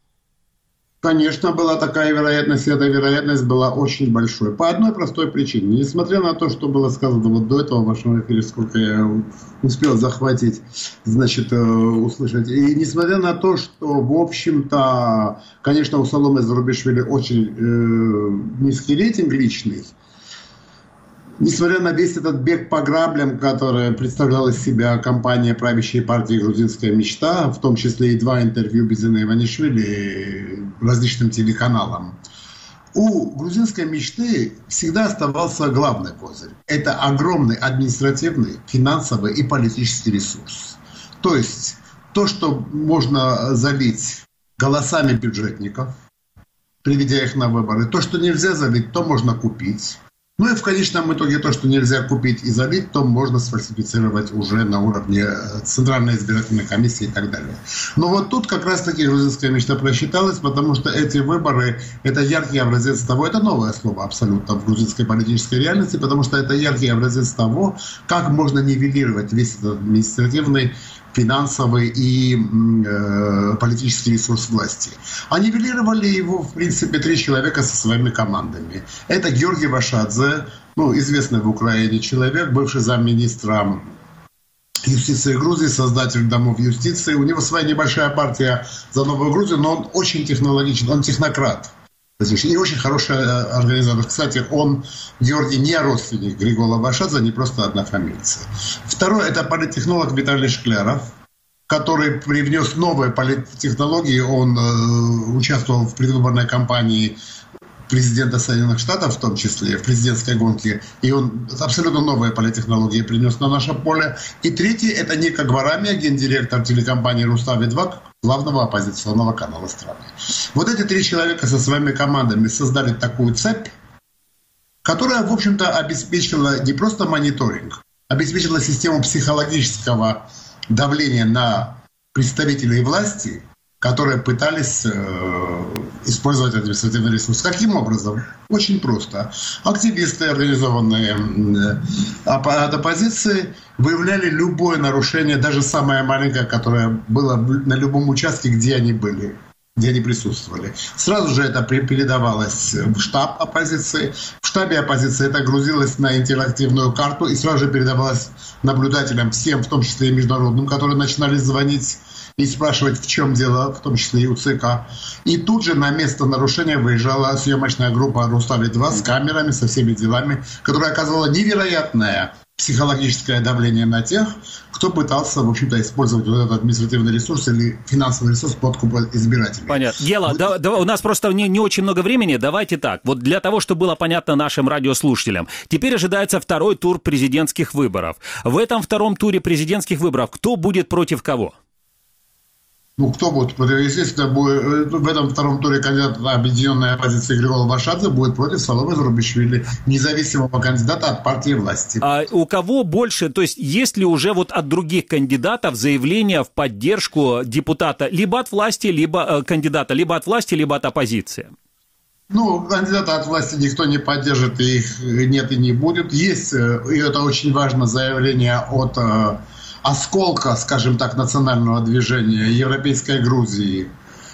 Конечно, была такая вероятность, и эта вероятность была очень большой. По одной простой причине. Несмотря на то, что было сказано вот до этого в вашем эфире, сколько я успел захватить, значит, э, услышать, и несмотря на то, что, в общем-то, конечно, у Саломе Зурабишвили очень э, низкий рейтинг личный, несмотря на весь этот бег по граблям, который представляла из себя компания правящей партии «Грузинская мечта», в том числе и два интервью Бедзины Иванишвили различным телеканалам, у «Грузинской мечты» всегда оставался главный козырь. Это огромный административный, финансовый и политический ресурс. То есть то, что можно залить голосами бюджетников, приведя их на выборы, то, что нельзя залить, то можно купить. Ну и в конечном итоге то, что нельзя купить и залить, то можно сфальсифицировать уже на уровне Центральной избирательной комиссии и так далее. Но вот тут как раз-таки грузинская мечта просчиталась, потому что эти выборы – это яркий образец того, это новое слово абсолютно в грузинской политической реальности, потому что это яркий образец того, как можно нивелировать весь этот административный, финансовый и э, политический ресурс власти. А нивелировали его, в принципе, три человека со своими командами. Это Георгий Вашадзе, ну, известный в Украине человек, бывший замминистра юстиции Грузии, создатель домов юстиции. У него своя небольшая партия за Новую Грузию, но он очень технологичен, он технократ. И очень хороший организатор. Кстати, он, Георгий, не родственник Григола Вашадзе, не просто однофамильцы. Второй – это политтехнолог Виталий Шкляров, который привнес новые политтехнологии. Он э, участвовал в предвыборной кампании президента Соединенных Штатов, в том числе в президентской гонке, и он абсолютно новые политтехнологии принес на наше поле. И третий – это Ника Гварамия, гендиректор телекомпании «Рустави-два», главного оппозиционного канала страны. Вот эти три человека со своими командами создали такую цепь, которая, в общем-то, обеспечила не просто мониторинг, обеспечила систему психологического давления на представителей власти, которые пытались э, использовать административный ресурс. Каким образом? Очень просто. Активисты, организованные э, от оппозиции, выявляли любое нарушение, даже самое маленькое, которое было на любом участке, где они были, где они присутствовали. Сразу же это передавалось в штаб оппозиции. В штабе оппозиции это грузилось на интерактивную карту и сразу же передавалось наблюдателям, всем, в том числе и международным, которые начинали звонить и спрашивать, в чем дело, в том числе и у ЦК. И тут же на место нарушения выезжала съемочная группа «Рустави-два» с камерами, со всеми делами, которая оказывала невероятное психологическое давление на тех, кто пытался, в общем-то, использовать вот этот административный ресурс или финансовый ресурс подкупа избирателей. Понятно. Гела, вот. да, да, у нас просто не, не очень много времени. Давайте так. Вот для того, чтобы было понятно нашим радиослушателям, теперь ожидается второй тур президентских выборов. В этом втором туре президентских выборов кто будет против кого? Ну, кто будет? Естественно, будет, в этом втором туре кандидат объединенной оппозиции Григорий Вашадзе будет против Саломы Зурабишвили, независимого кандидата от партии власти. А у кого больше, то есть есть ли уже вот от других кандидатов заявления в поддержку депутата либо от власти, либо э, кандидата, либо от власти, либо от оппозиции? Ну, кандидата от власти никто не поддержит, и их нет и не будет. Есть, и это очень важно, заявление от осколка, скажем так, национального движения Европейской Грузии,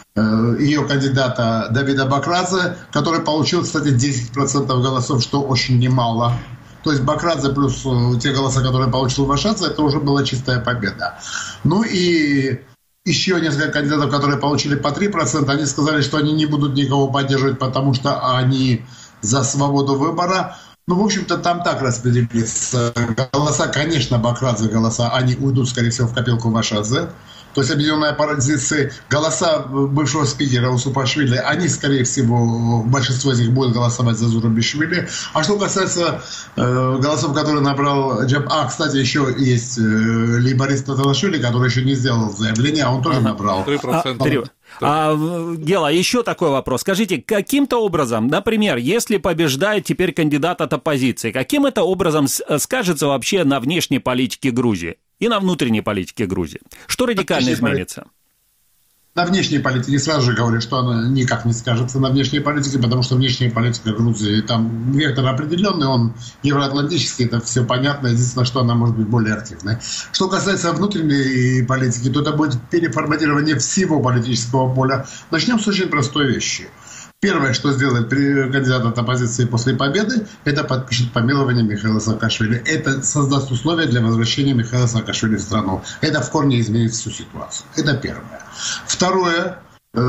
ее кандидата Давида Бакрадзе, который получил, кстати, десять процентов голосов, что очень немало. То есть Бакрадзе плюс те голоса, которые получил Вашадзе, это уже была чистая победа. Ну и еще несколько кандидатов, которые получили по три процента, они сказали, что они не будут никого поддерживать, потому что они за свободу выбора. Ну, в общем-то, там так распределились голоса. Конечно, Бакрадзе голоса, они уйдут, скорее всего, в копилку Вашадзе. То есть объединенная оппозиция, голоса бывшего спикера Усупашвили, они, скорее всего, большинство из них будет голосовать за Зурабишвили. А что касается э, голосов, которые набрал Джаб... А, кстати, еще есть э, лейборист Таталашвили, который еще не сделал заявление, а он тоже набрал. три процента. А, а, Гела, еще такой вопрос. Скажите, каким-то образом, например, если побеждает теперь кандидат от оппозиции, каким это образом скажется вообще на внешней политике Грузии и на внутренней политике Грузии? Что радикально изменится? На внешней политике сразу же говорю, что она никак не скажется на внешней политике, потому что внешняя политика Грузии, там вектор определенный, он евроатлантический, это все понятно, единственное, что она может быть более активной. Что касается внутренней политики, то это будет переформатирование всего политического поля. Начнем с очень простой вещи. Первое, что сделает кандидат от оппозиции после победы, это подпишет помилование Михаила Саакашвили. Это создаст условия для возвращения Михаила Саакашвили в страну. Это в корне изменит всю ситуацию. Это первое. Второе,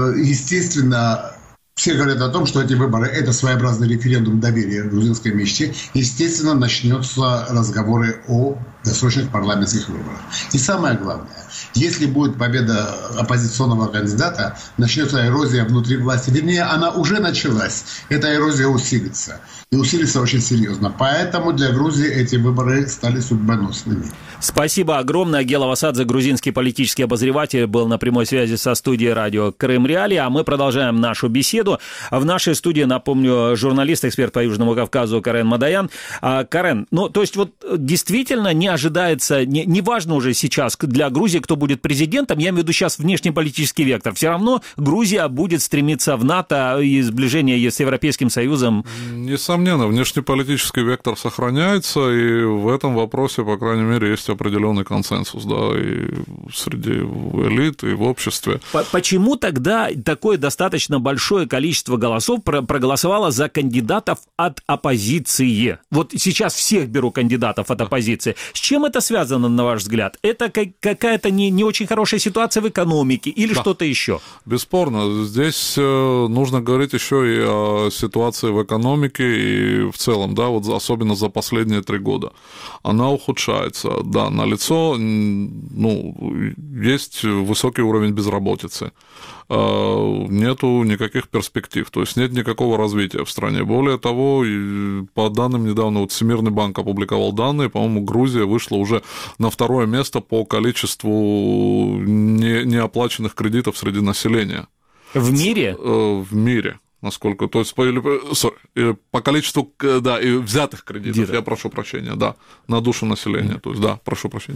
естественно, все говорят о том, что эти выборы – это своеобразный референдум доверия грузинской мечте. Естественно, начнутся разговоры о досрочных парламентских выборах. И самое главное, если будет победа оппозиционного кандидата, начнется эрозия внутри власти. Вернее, она уже началась. Эта эрозия усилится. И усилится очень серьезно. Поэтому для Грузии эти выборы стали судьбоносными. Спасибо огромное. Гела Вашадзе, грузинский политический обозреватель, был на прямой связи со студией радио Крым Реалии. А мы продолжаем нашу беседу. В нашей студии, напомню, журналист, эксперт по Южному Кавказу Карен Мадаян. А, Карен, ну, то есть вот действительно не ожидается, не, не важно уже сейчас для Грузии, кто будет президентом, я имею в виду сейчас внешнеполитический вектор. Все равно Грузия будет стремиться в НАТО и сближение с Европейским Союзом. Несомненно, внешнеполитический вектор сохраняется, и в этом вопросе, по крайней мере, есть определенный консенсус, да, и среди элит, и в обществе. Почему тогда такое достаточно большое количество голосов проголосовало за кандидатов от оппозиции? Вот сейчас всех беру кандидатов от оппозиции. С чем это связано, на ваш взгляд? Это какая-то не, не очень хорошая ситуация в экономике или да. что-то еще? Бесспорно. Здесь нужно говорить еще и о ситуации в экономике и в целом, да, вот особенно за последние три года. Она ухудшается. Да, налицо, ну, есть высокий уровень безработицы. нету никаких перспектив, то есть нет никакого развития в стране. Более того, по данным недавно, вот Всемирный банк опубликовал данные, по-моему, Грузия вышла уже на второе место по количеству не, неоплаченных кредитов среди населения. В мире? В мире. Насколько, то есть по, sorry, по количеству, да, и взятых кредитов, Дида. я прошу прощения, да, на душу населения, mm-hmm. то есть, да, прошу прощения.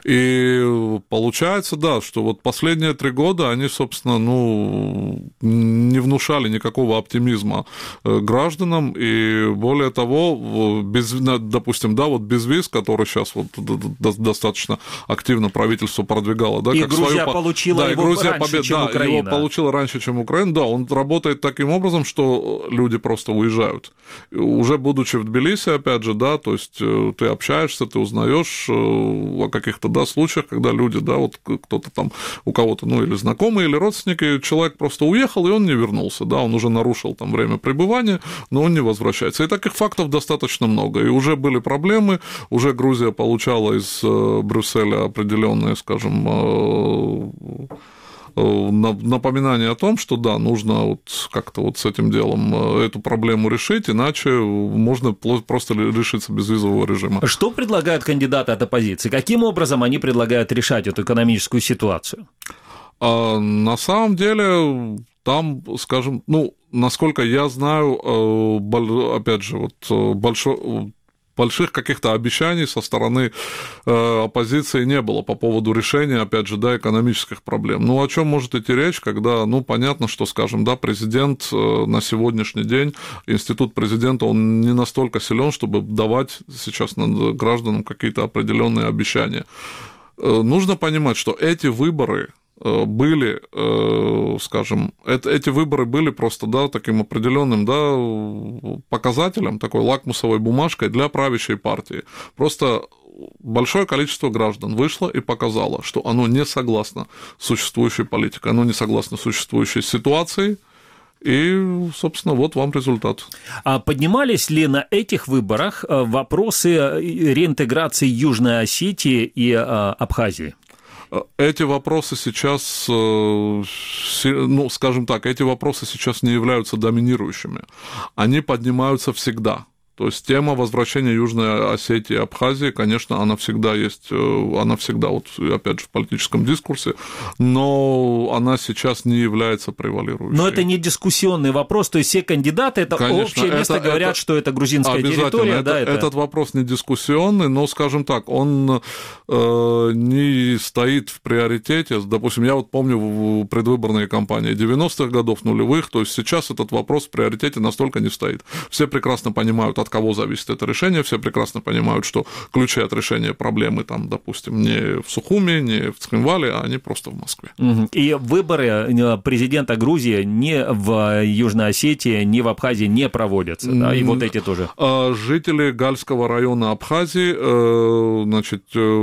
И получается, да, что вот последние три года они, собственно, ну, не внушали никакого оптимизма гражданам, и более того, без, допустим, да, вот безвиз, который сейчас вот достаточно активно правительство продвигало, да, и как Грузия свою... получила да, его Грузия раньше, побед... чем да, Украина. его получила раньше, чем Украина, да, он работает таким образом, что люди просто уезжают. Уже будучи в Тбилиси, опять же, да, то есть ты общаешься, ты узнаешь о каких-то, да, случаях, когда люди, да, вот кто-то там, у кого-то, ну, или знакомые, или родственники, человек просто уехал, и он не вернулся, да, он уже нарушил там время пребывания, но он не возвращается. И таких фактов достаточно много. И уже были проблемы, уже Грузия получала из Брюсселя определенные, скажем, напоминание о том, что да, нужно вот как-то вот с этим делом эту проблему решить, иначе можно просто лишиться безвизового режима. Что предлагают кандидаты от оппозиции? Каким образом они предлагают решать эту экономическую ситуацию? А, на самом деле, там, скажем, ну, насколько я знаю, опять же, вот большой... больших каких-то обещаний со стороны э, оппозиции не было по поводу решения, опять же, да, экономических проблем. Ну, о чем может идти речь, когда, ну, понятно, что, скажем, да, президент э, на сегодняшний день, институт президента, он не настолько силен, чтобы давать сейчас гражданам какие-то определенные обещания. Э, нужно понимать, что эти выборы были, скажем, эти выборы были просто, да, таким определенным, да, показателем, такой лакмусовой бумажкой для правящей партии. Просто большое количество граждан вышло и показало, что оно не согласно с существующей политикой, оно не согласно с существующей ситуацией, и, собственно, вот вам результат. А поднимались ли на этих выборах вопросы реинтеграции Южной Осетии и Абхазии? Эти вопросы сейчас, ну, скажем так, эти вопросы сейчас не являются доминирующими. Они поднимаются всегда. То есть тема возвращения Южной Осетии и Абхазии, конечно, она всегда есть, она всегда, вот, опять же, в политическом дискурсе, но она сейчас не является превалирующей. Но это не дискуссионный вопрос, то есть все кандидаты, это конечно, общее место, это, говорят, это, что это грузинская территория. Это, да, это... Этот вопрос не дискуссионный, но, скажем так, он э, не стоит в приоритете. Допустим, я вот помню предвыборные кампании девяностых годов, нулевых, то есть сейчас этот вопрос в приоритете настолько не стоит. Все прекрасно понимают, от кого зависит это решение, все прекрасно понимают, что ключи от решения проблемы, там, допустим, не в Сухуми, не в Цхинвале, а они просто в Москве. И выборы президента Грузии ни в Южной Осетии, ни в Абхазии не проводятся, да, и вот эти тоже. Жители Гальского района Абхазии, значит,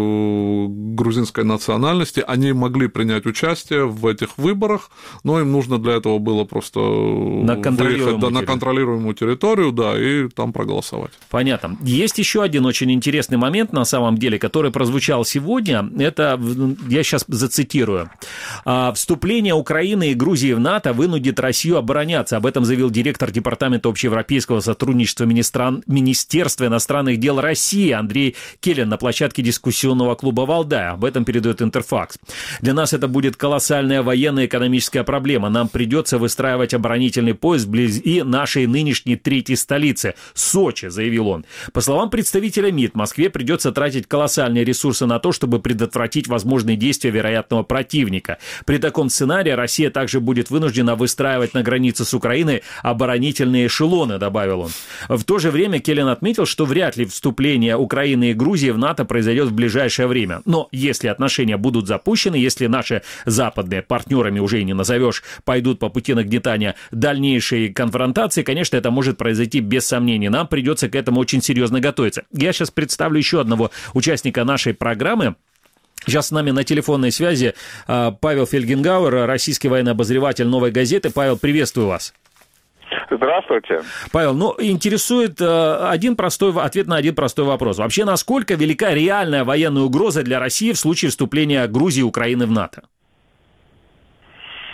грузинской национальности, они могли принять участие в этих выборах, но им нужно для этого было просто на выехать да, на контролируемую территорию, да, и там проголосовать. Понятно. Есть еще один очень интересный момент, на самом деле, который прозвучал сегодня. Это, я сейчас зацитирую. «Вступление Украины и Грузии в НАТО вынудит Россию обороняться». Об этом заявил директор Департамента общеевропейского сотрудничества Министерства иностранных дел России Андрей Келлен на площадке дискуссионного клуба «Валдая». Об этом передает Интерфакс. «Для нас это будет колоссальная военно-экономическая проблема. Нам придется выстраивать оборонительный пояс вблизи нашей нынешней третьей столицы – Сочи», заявил он. По словам представителя МИД, Москве придется тратить колоссальные ресурсы на то, чтобы предотвратить возможные действия вероятного противника. При таком сценарии Россия также будет вынуждена выстраивать на границе с Украиной оборонительные эшелоны, добавил он. В то же время Келлен отметил, что вряд ли вступление Украины и Грузии в НАТО произойдет в ближайшее время. Но если отношения будут запущены, если наши западные партнерами уже и не назовешь, пойдут по пути нагнетания дальнейшей конфронтации, конечно, это может произойти без сомнений. Нам придется к этому очень серьезно готовиться. Я сейчас представлю еще одного участника нашей программы. Сейчас с нами на телефонной связи Павел Фельгенгауэр, российский военный обозреватель «Новой газеты». Павел, приветствую вас. Здравствуйте. Павел, ну, интересует один простой ответ на один простой вопрос. Вообще, насколько велика реальная военная угроза для России в случае вступления Грузии и Украины в НАТО?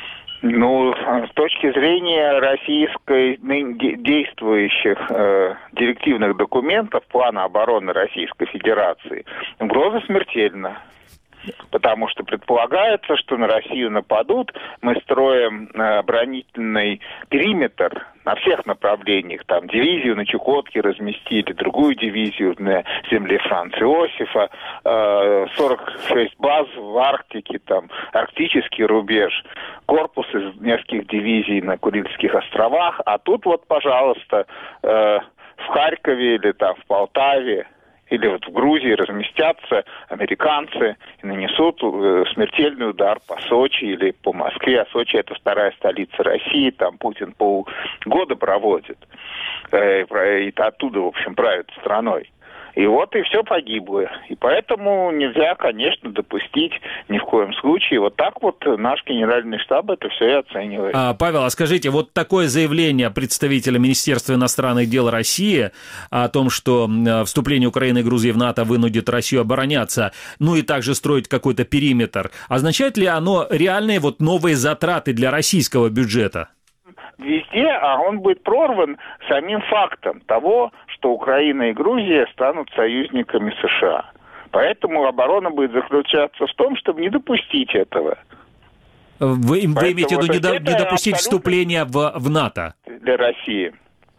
Ну, с точки зрения российской действующих э, директивных документов плана обороны Российской Федерации, угроза смертельна. Потому что предполагается, что на Россию нападут, мы строим э, оборонительный периметр на всех направлениях. Там дивизию на Чукотке разместили, другую дивизию на земле Франца Иосифа, э, сорок шесть баз в Арктике, там арктический рубеж, корпус из нескольких дивизий на Курильских островах. А тут вот, пожалуйста, э, в Харькове или там в Полтаве или вот в Грузии разместятся американцы и нанесут э, смертельный удар по Сочи или по Москве. А Сочи — это вторая столица России, там Путин полгода проводит. Э, и оттуда, в общем, правит страной. И вот и все погибло. И поэтому нельзя, конечно, допустить ни в коем случае. Вот так вот наш генеральный штаб это все и оценивает. А, Павел, а скажите, вот такое заявление представителя Министерства иностранных дел России о том, что вступление Украины и Грузии в НАТО вынудит Россию обороняться, ну и также строить какой-то периметр, означает ли оно реальные вот новые затраты для российского бюджета? Везде, а он будет прорван самим фактом того, что Украина и Грузия станут союзниками США. Поэтому оборона будет заключаться в том, чтобы не допустить этого. Вы, вы имеете в виду не, до, не допустить вступления в, в НАТО? Для России.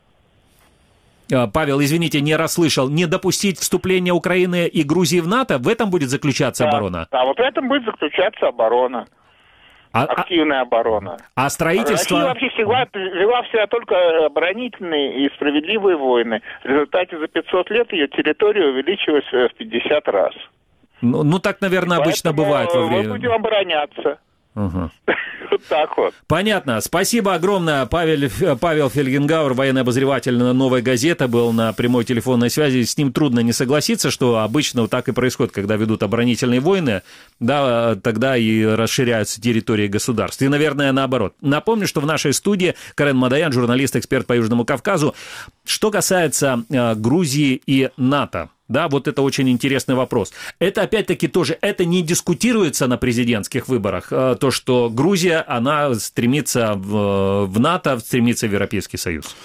Павел, извините, не расслышал. Не допустить вступления Украины и Грузии в НАТО? В этом будет заключаться да, оборона? Да, вот в этом будет заключаться оборона. А, Активная оборона. А строительство... Россия вообще всегда вела в себя только оборонительные и справедливые войны. В результате за пятьсот лет ее территория увеличилась в пятьдесят раз. Ну, ну так, наверное, обычно бывает во время... Мы будем обороняться. Угу. Вот так вот. Понятно. Спасибо огромное. Павел, Павел Фельгенгауэр, военный обозреватель «Новой газеты», был на прямой телефонной связи. С ним трудно не согласиться, что обычно вот так и происходит, когда ведут оборонительные войны, да, тогда и расширяются территории государств. И, наверное, наоборот. Напомню, что в нашей студии Карен Мадаян, журналист, эксперт по Южному Кавказу. Что касается э, Грузии и НАТО, да, вот это очень интересный вопрос. Это, опять-таки, тоже, это не дискутируется на президентских выборах, то, что Грузия, она стремится в, в НАТО, стремится в Европейский Союз.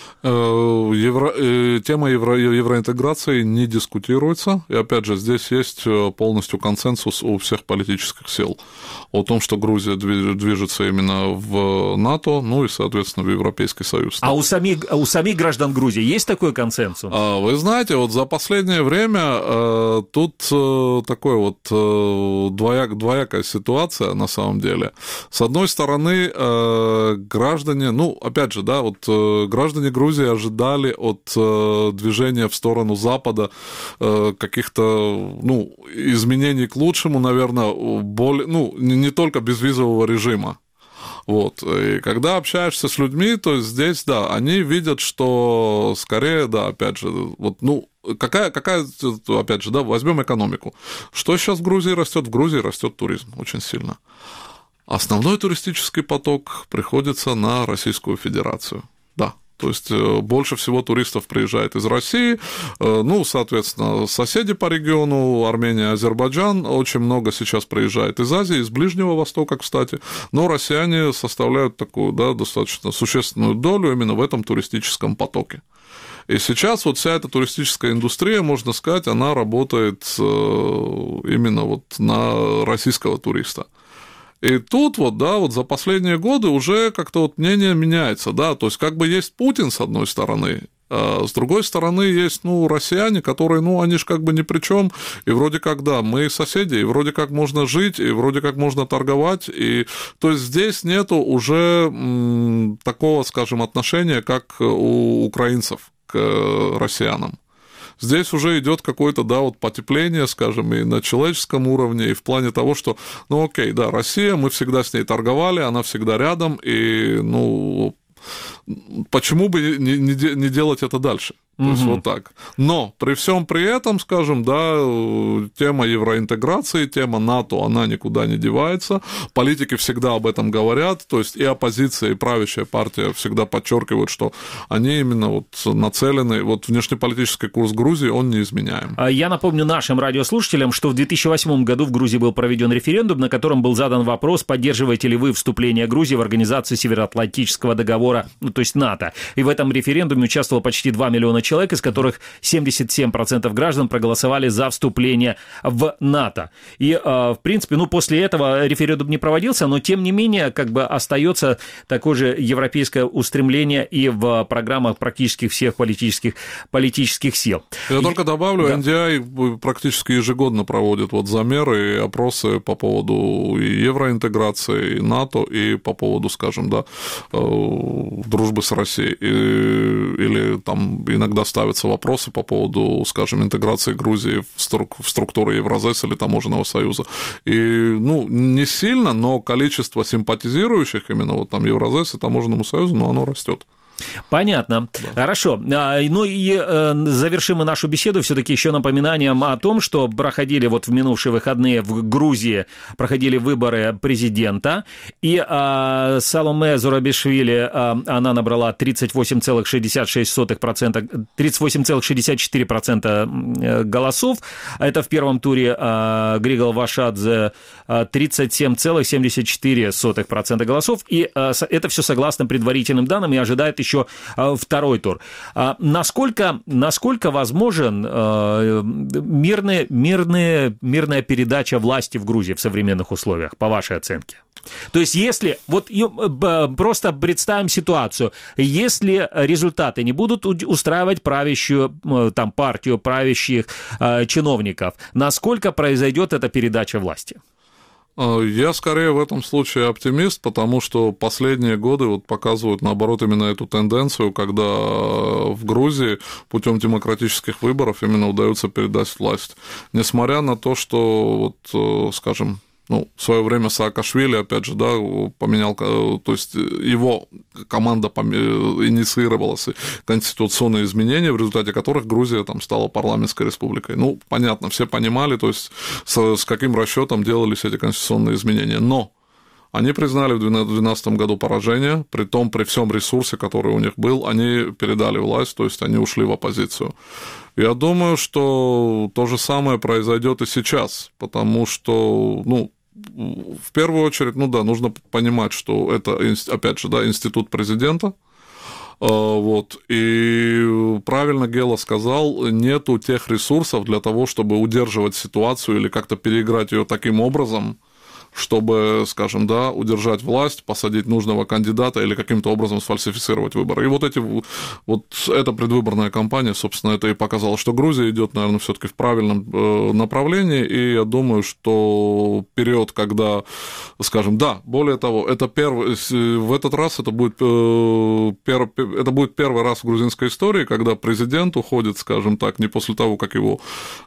Евро, тема евро, евроинтеграции не дискутируется, и, опять же, здесь есть полностью консенсус у всех политических сил о том, что Грузия движется именно в НАТО, ну и, соответственно, в Европейский Союз. А у самих, у самих граждан Грузии есть такой консенсус? Вы знаете, вот за последнее время тут такой вот двояк, двоякая ситуация на самом деле. С одной стороны, граждане, ну, опять же, да, вот граждане Грузии ожидали от движения в сторону Запада каких-то, ну, изменений к лучшему, наверное, более, ну, не только безвизового режима. Вот. И когда общаешься с людьми, то здесь, да, они видят, что скорее, да, опять же, вот, ну, какая, какая, опять же, да, возьмем экономику. Что сейчас в Грузии растет? В Грузии растет туризм очень сильно. Основной туристический поток приходится на Российскую Федерацию. Да. То есть больше всего туристов приезжает из России, ну, соответственно, соседи по региону, Армения, Азербайджан, очень много сейчас приезжает из Азии, из Ближнего Востока, кстати, но россияне составляют такую, да, достаточно существенную долю именно в этом туристическом потоке. И сейчас вот вся эта туристическая индустрия, можно сказать, она работает именно вот на российского туриста. И тут вот, да, вот за последние годы уже как-то вот мнение меняется, да, то есть как бы есть Путин с одной стороны, а с другой стороны есть, ну, россияне, которые, ну, они же как бы ни при чем, и вроде как, да, мы соседи, и вроде как можно жить, и вроде как можно торговать, и то есть здесь нету уже м, такого, скажем, отношения, как у украинцев к россиянам. Здесь уже идет какое-то, да, вот потепление, скажем, и на человеческом уровне, и в плане того, что, ну, окей, да, Россия, мы всегда с ней торговали, она всегда рядом, и, ну, почему бы не, не, не делать это дальше? То есть вот так. Но при всем при этом, скажем, да, тема евроинтеграции, тема НАТО, она никуда не девается. Политики всегда об этом говорят. То есть и оппозиция, и правящая партия всегда подчеркивают, что они именно вот нацелены. Вот внешнеполитический курс Грузии, он неизменяем. Я напомню нашим радиослушателям, что в две тысячи восьмом году в Грузии был проведен референдум, на котором был задан вопрос, поддерживаете ли вы вступление Грузии в Организацию Североатлантического договора, ну, то есть НАТО. И в этом референдуме участвовало почти два миллиона человек, из которых семьдесят семь процентов граждан проголосовали за вступление в НАТО. И, в принципе, ну, после этого референдум не проводился, но, тем не менее, как бы остается такое же европейское устремление и в программах практически всех политических, политических сил. Я и... только добавлю, да. эн ди ай практически ежегодно проводит вот замеры и опросы по поводу и евроинтеграции, и НАТО, и по поводу, скажем, да, дружбы с Россией. И, или там иногда ставятся вопросы по поводу, скажем, интеграции Грузии в, струк, в структуру Евразес или Таможенного союза. И, ну, не сильно, но количество симпатизирующих именно вот там Евразес и Таможенному союзу, ну, оно растет. Понятно. Да. Хорошо. Ну и завершим мы нашу беседу все-таки еще напоминанием о том, что проходили вот в минувшие выходные в Грузии, проходили выборы президента, и а, Саломе Зурабишвили, а, она набрала тридцать восемь целых шестьдесят шесть сотых процента, тридцать восемь целых шестьдесят четыре процента голосов. Это в первом туре а, Григал Вашадзе тридцать семь целых семьдесят четыре сотых процента голосов, и а, это все согласно предварительным данным, и ожидает еще еще второй тур. Насколько, насколько возможен мирная, мирная, мирная передача власти в Грузии в современных условиях, по вашей оценке? То есть, если, вот просто представим ситуацию, если результаты не будут устраивать правящую там, партию, правящих чиновников, насколько произойдет эта передача власти? Я скорее в этом случае оптимист, потому что последние годы вот показывают, наоборот, именно эту тенденцию, когда в Грузии путем демократических выборов именно удается передать власть. Несмотря на то, что, вот, скажем, ну, в свое время Саакашвили, опять же, да, поменял, то есть его команда инициировала конституционные изменения, в результате которых Грузия там стала парламентской республикой. Ну, понятно, все понимали, то есть с, с каким расчетом делались эти конституционные изменения. Но они признали в две тысячи двенадцатом году поражение, при том, при всем ресурсе, который у них был, они передали власть, то есть они ушли в оппозицию. Я думаю, что то же самое произойдет и сейчас, потому что, ну, в первую очередь, ну да, нужно понимать, что это, опять же, да, институт президента, вот, и правильно Гела сказал, нету тех ресурсов для того, чтобы удерживать ситуацию или как-то переиграть ее таким образом, чтобы, скажем, да, удержать власть, посадить нужного кандидата или каким-то образом сфальсифицировать выборы. И вот эти, вот эта предвыборная кампания, собственно, это и показало, что Грузия идет, наверное, все-таки в правильном направлении, и я думаю, что период, когда, скажем, да, более того, это первый, в этот раз это будет, пер, это будет первый раз в грузинской истории, когда президент уходит, скажем так, не после того, как его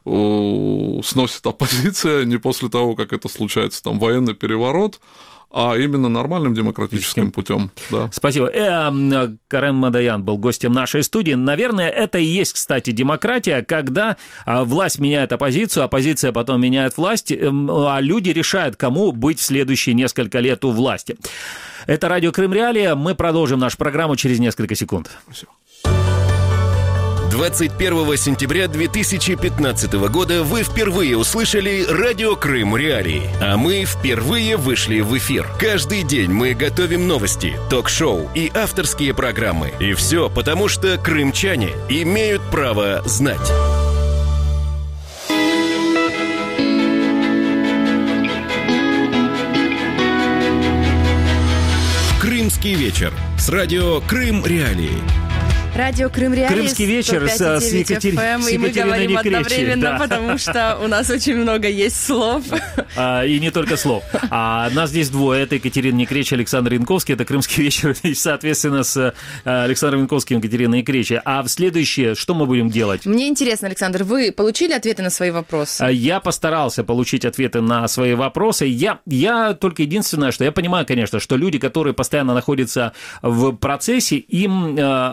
сносит оппозиция, не после того, как это случается там военный переворот, а именно нормальным демократическим путем. Да. Спасибо. Э, Карем Мадаян был гостем нашей студии. Наверное, это и есть, кстати, демократия, когда власть меняет оппозицию, оппозиция потом меняет власть, а люди решают, кому быть в следующие несколько лет у власти. Это радио Крым Реалии. Мы продолжим нашу программу через несколько секунд. Спасибо. двадцать первого сентября две тысячи пятнадцатого года вы впервые услышали радио Крым Реалии, а мы впервые вышли в эфир. Каждый день мы готовим новости, ток-шоу и авторские программы. И все потому, что крымчане имеют право знать. Крымский вечер с радио Крым Реалии. Радио Крым Реалии. Крымский вечер с, с, Екатер... эф эм, с и мы говорим Некречи, одновременно, да. потому что у нас очень много есть слов. А, и не только слов. А нас здесь двое. Это Екатерина Некречи, Александр Янковский. Это Крымский вечер. И, соответственно, с Александром Янковским и Екатериной Некречи. А в следующее, что мы будем делать? Мне интересно, Александр, вы получили ответы на свои вопросы? Я постарался получить ответы на свои вопросы. Я, я только единственное, что я понимаю, конечно, что люди, которые постоянно находятся в процессе, им они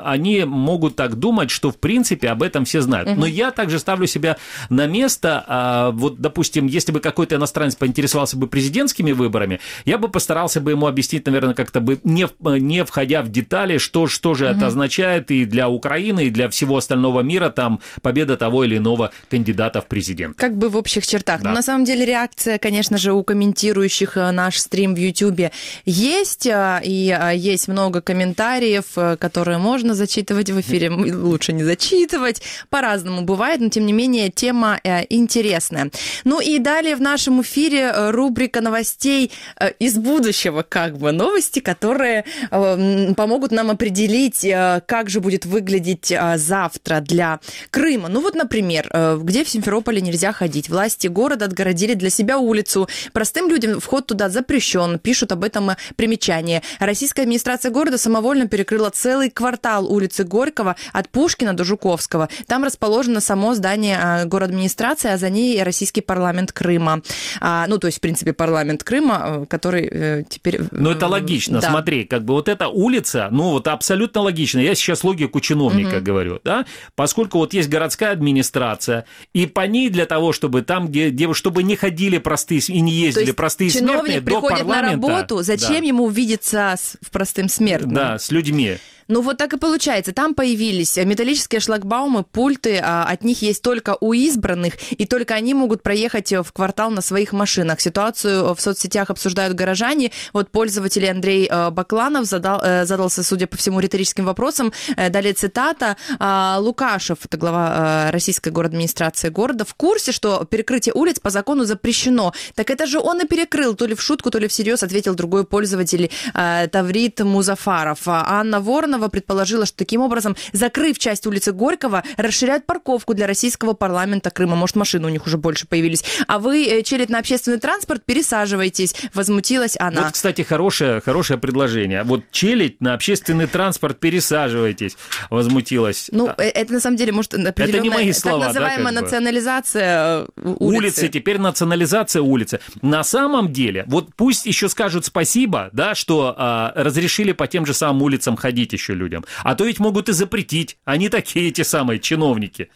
могут так думать, что, в принципе, об этом все знают. Угу. Но я также ставлю себя на место, а, вот, допустим, если бы какой-то иностранец поинтересовался бы президентскими выборами, я бы постарался бы ему объяснить, наверное, как-то бы, не, не входя в детали, что, что же угу. это означает и для Украины, и для всего остального мира, там, победа того или иного кандидата в президент. Как бы в общих чертах. Да. Но на самом деле реакция, конечно же, у комментирующих наш стрим в Ютьюбе есть, и есть много комментариев, которые можно зачитывать в эфире, лучше не зачитывать, по-разному бывает, но тем не менее тема интересная. Ну и далее в нашем эфире рубрика новостей из будущего, как бы, новости, которые помогут нам определить, как же будет выглядеть завтра для Крыма. Ну вот, например, где в Симферополе нельзя ходить. Власти города отгородили для себя улицу. Простым людям вход туда запрещен. Пишут об этом примечания. Российская администрация города самовольно перекрыла целый квартал улицы Горького от Пушкина до Жуковского. Там расположено само здание городадминистрации, а за ней российский парламент Крыма. Ну, то есть, в принципе, парламент Крыма, который теперь... Ну, это логично. Да. Смотри, как бы вот эта улица, ну, вот абсолютно логично. Я сейчас логику чиновника угу. говорю, да? Поскольку вот есть городская администрация, и по ней для того, чтобы там, где, где чтобы не ходили простые и не ездили простые смертные до парламента... Чиновник приходит на работу, зачем да. ему увидеться с простым смертным? Да, с людьми. Ну, вот так и получается. Там появились металлические шлагбаумы, пульты, от них есть только у избранных, и только они могут проехать в квартал на своих машинах. Ситуацию в соцсетях обсуждают горожане. Вот пользователь Андрей Бакланов задал, задался, судя по всему, риторическим вопросом. Далее цитата. Лукашев, это глава российской городадминистрации города, в курсе, что перекрытие улиц по закону запрещено. Так это же он и перекрыл, то ли в шутку, то ли всерьез, ответил другой пользователь Таврит Музафаров. Анна Воронова предположила, что таким образом, закрыв часть улицы Горького, расширяют парковку для российского парламента Крыма. Может, машины у них уже больше появились. А вы, челядь на общественный транспорт, пересаживайтесь. Возмутилась она. Вот, кстати, хорошее, хорошее предложение. Вот челядь на общественный транспорт, пересаживайтесь. Возмутилась. Ну, это на самом деле, может, определенная... Это не мои слова, так называемая да, национализация улицы. Улицы, теперь национализация улицы. На самом деле, вот пусть еще скажут спасибо, да, что а, разрешили по тем же самым улицам ходить еще людям. А то ведь могут и запретить. Они такие, эти самые чиновники.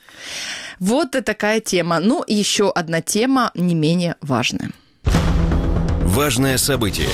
Вот и такая тема. Ну, и еще одна тема не менее важная. Важное событие.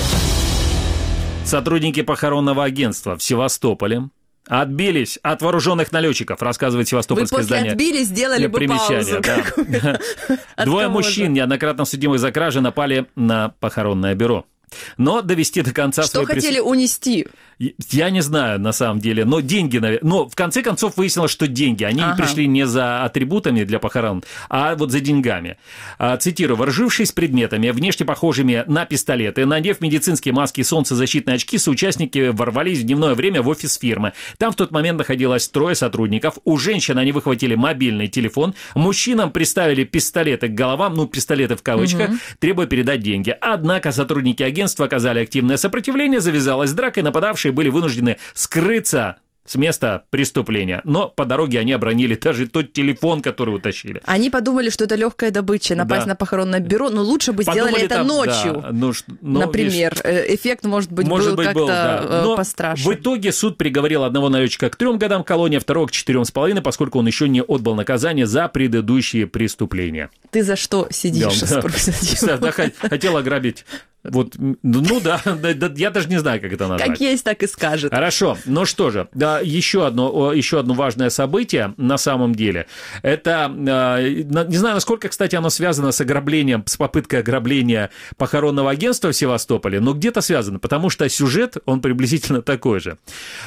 Сотрудники похоронного агентства в Севастополе отбились от вооруженных налетчиков, рассказывает севастопольское издание. Вы после отбили, сделали бы паузу. Да. Двое мужчин, неоднократно судимых за кражи, напали на похоронное бюро. Но довести до конца... Что хотели прис... унести? Я не знаю, на самом деле, но деньги, наверное... Но в конце концов выяснилось, что деньги. Они ага. пришли не за атрибутами для похорон, а вот за деньгами. Цитирую. «Вооружившись предметами, внешне похожими на пистолеты, надев медицинские маски и солнцезащитные очки, соучастники ворвались в дневное время в офис фирмы. Там в тот момент находилось трое сотрудников. У женщин они выхватили мобильный телефон. Мужчинам приставили пистолеты к головам, ну, пистолеты в кавычках, угу. требуя передать деньги. Однако сотрудники агентства оказали активное сопротивление, завязалась драка, и нападавшие были вынуждены скрыться с места преступления. Но по дороге они обронили даже тот телефон, который утащили. Они подумали, что это легкая добыча, напасть да. на похоронное бюро, но лучше бы подумали сделали это там, ночью. Да, ну, ну, например. Видишь, эффект, может быть, может был быть, как-то был, да. пострашнее. В итоге суд приговорил одного налетчика к трем годам колонии, а второго к четырем с половиной, поскольку он еще не отбыл наказание за предыдущие преступления. Ты за что сидишь? Да, хотел ограбить. Вот, ну да, да, я даже не знаю, как это назвать. Как есть, так и скажет. Хорошо, ну что же, да, еще одно, еще одно важное событие на самом деле. Это, не знаю, насколько, кстати, оно связано с ограблением, с попыткой ограбления похоронного агентства в Севастополе, но где-то связано, потому что сюжет, он приблизительно такой же.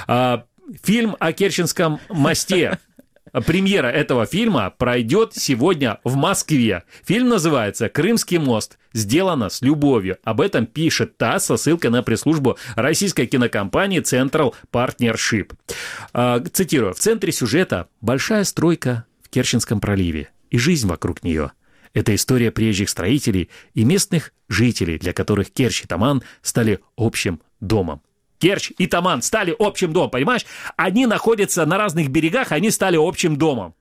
Фильм о Керченском мосте. Премьера этого фильма пройдет сегодня в Москве. Фильм называется «Крымский мост. Сделано с любовью». Об этом пишет ТАСС со ссылкой на пресс-службу российской кинокомпании Central Partnership. Цитирую. «В центре сюжета большая стройка в Керченском проливе и жизнь вокруг нее. Это история приезжих строителей и местных жителей, для которых Керчь и Таман стали общим домом». Керчь и Таман стали общим домом, понимаешь? Они находятся на разных берегах, они стали общим домом.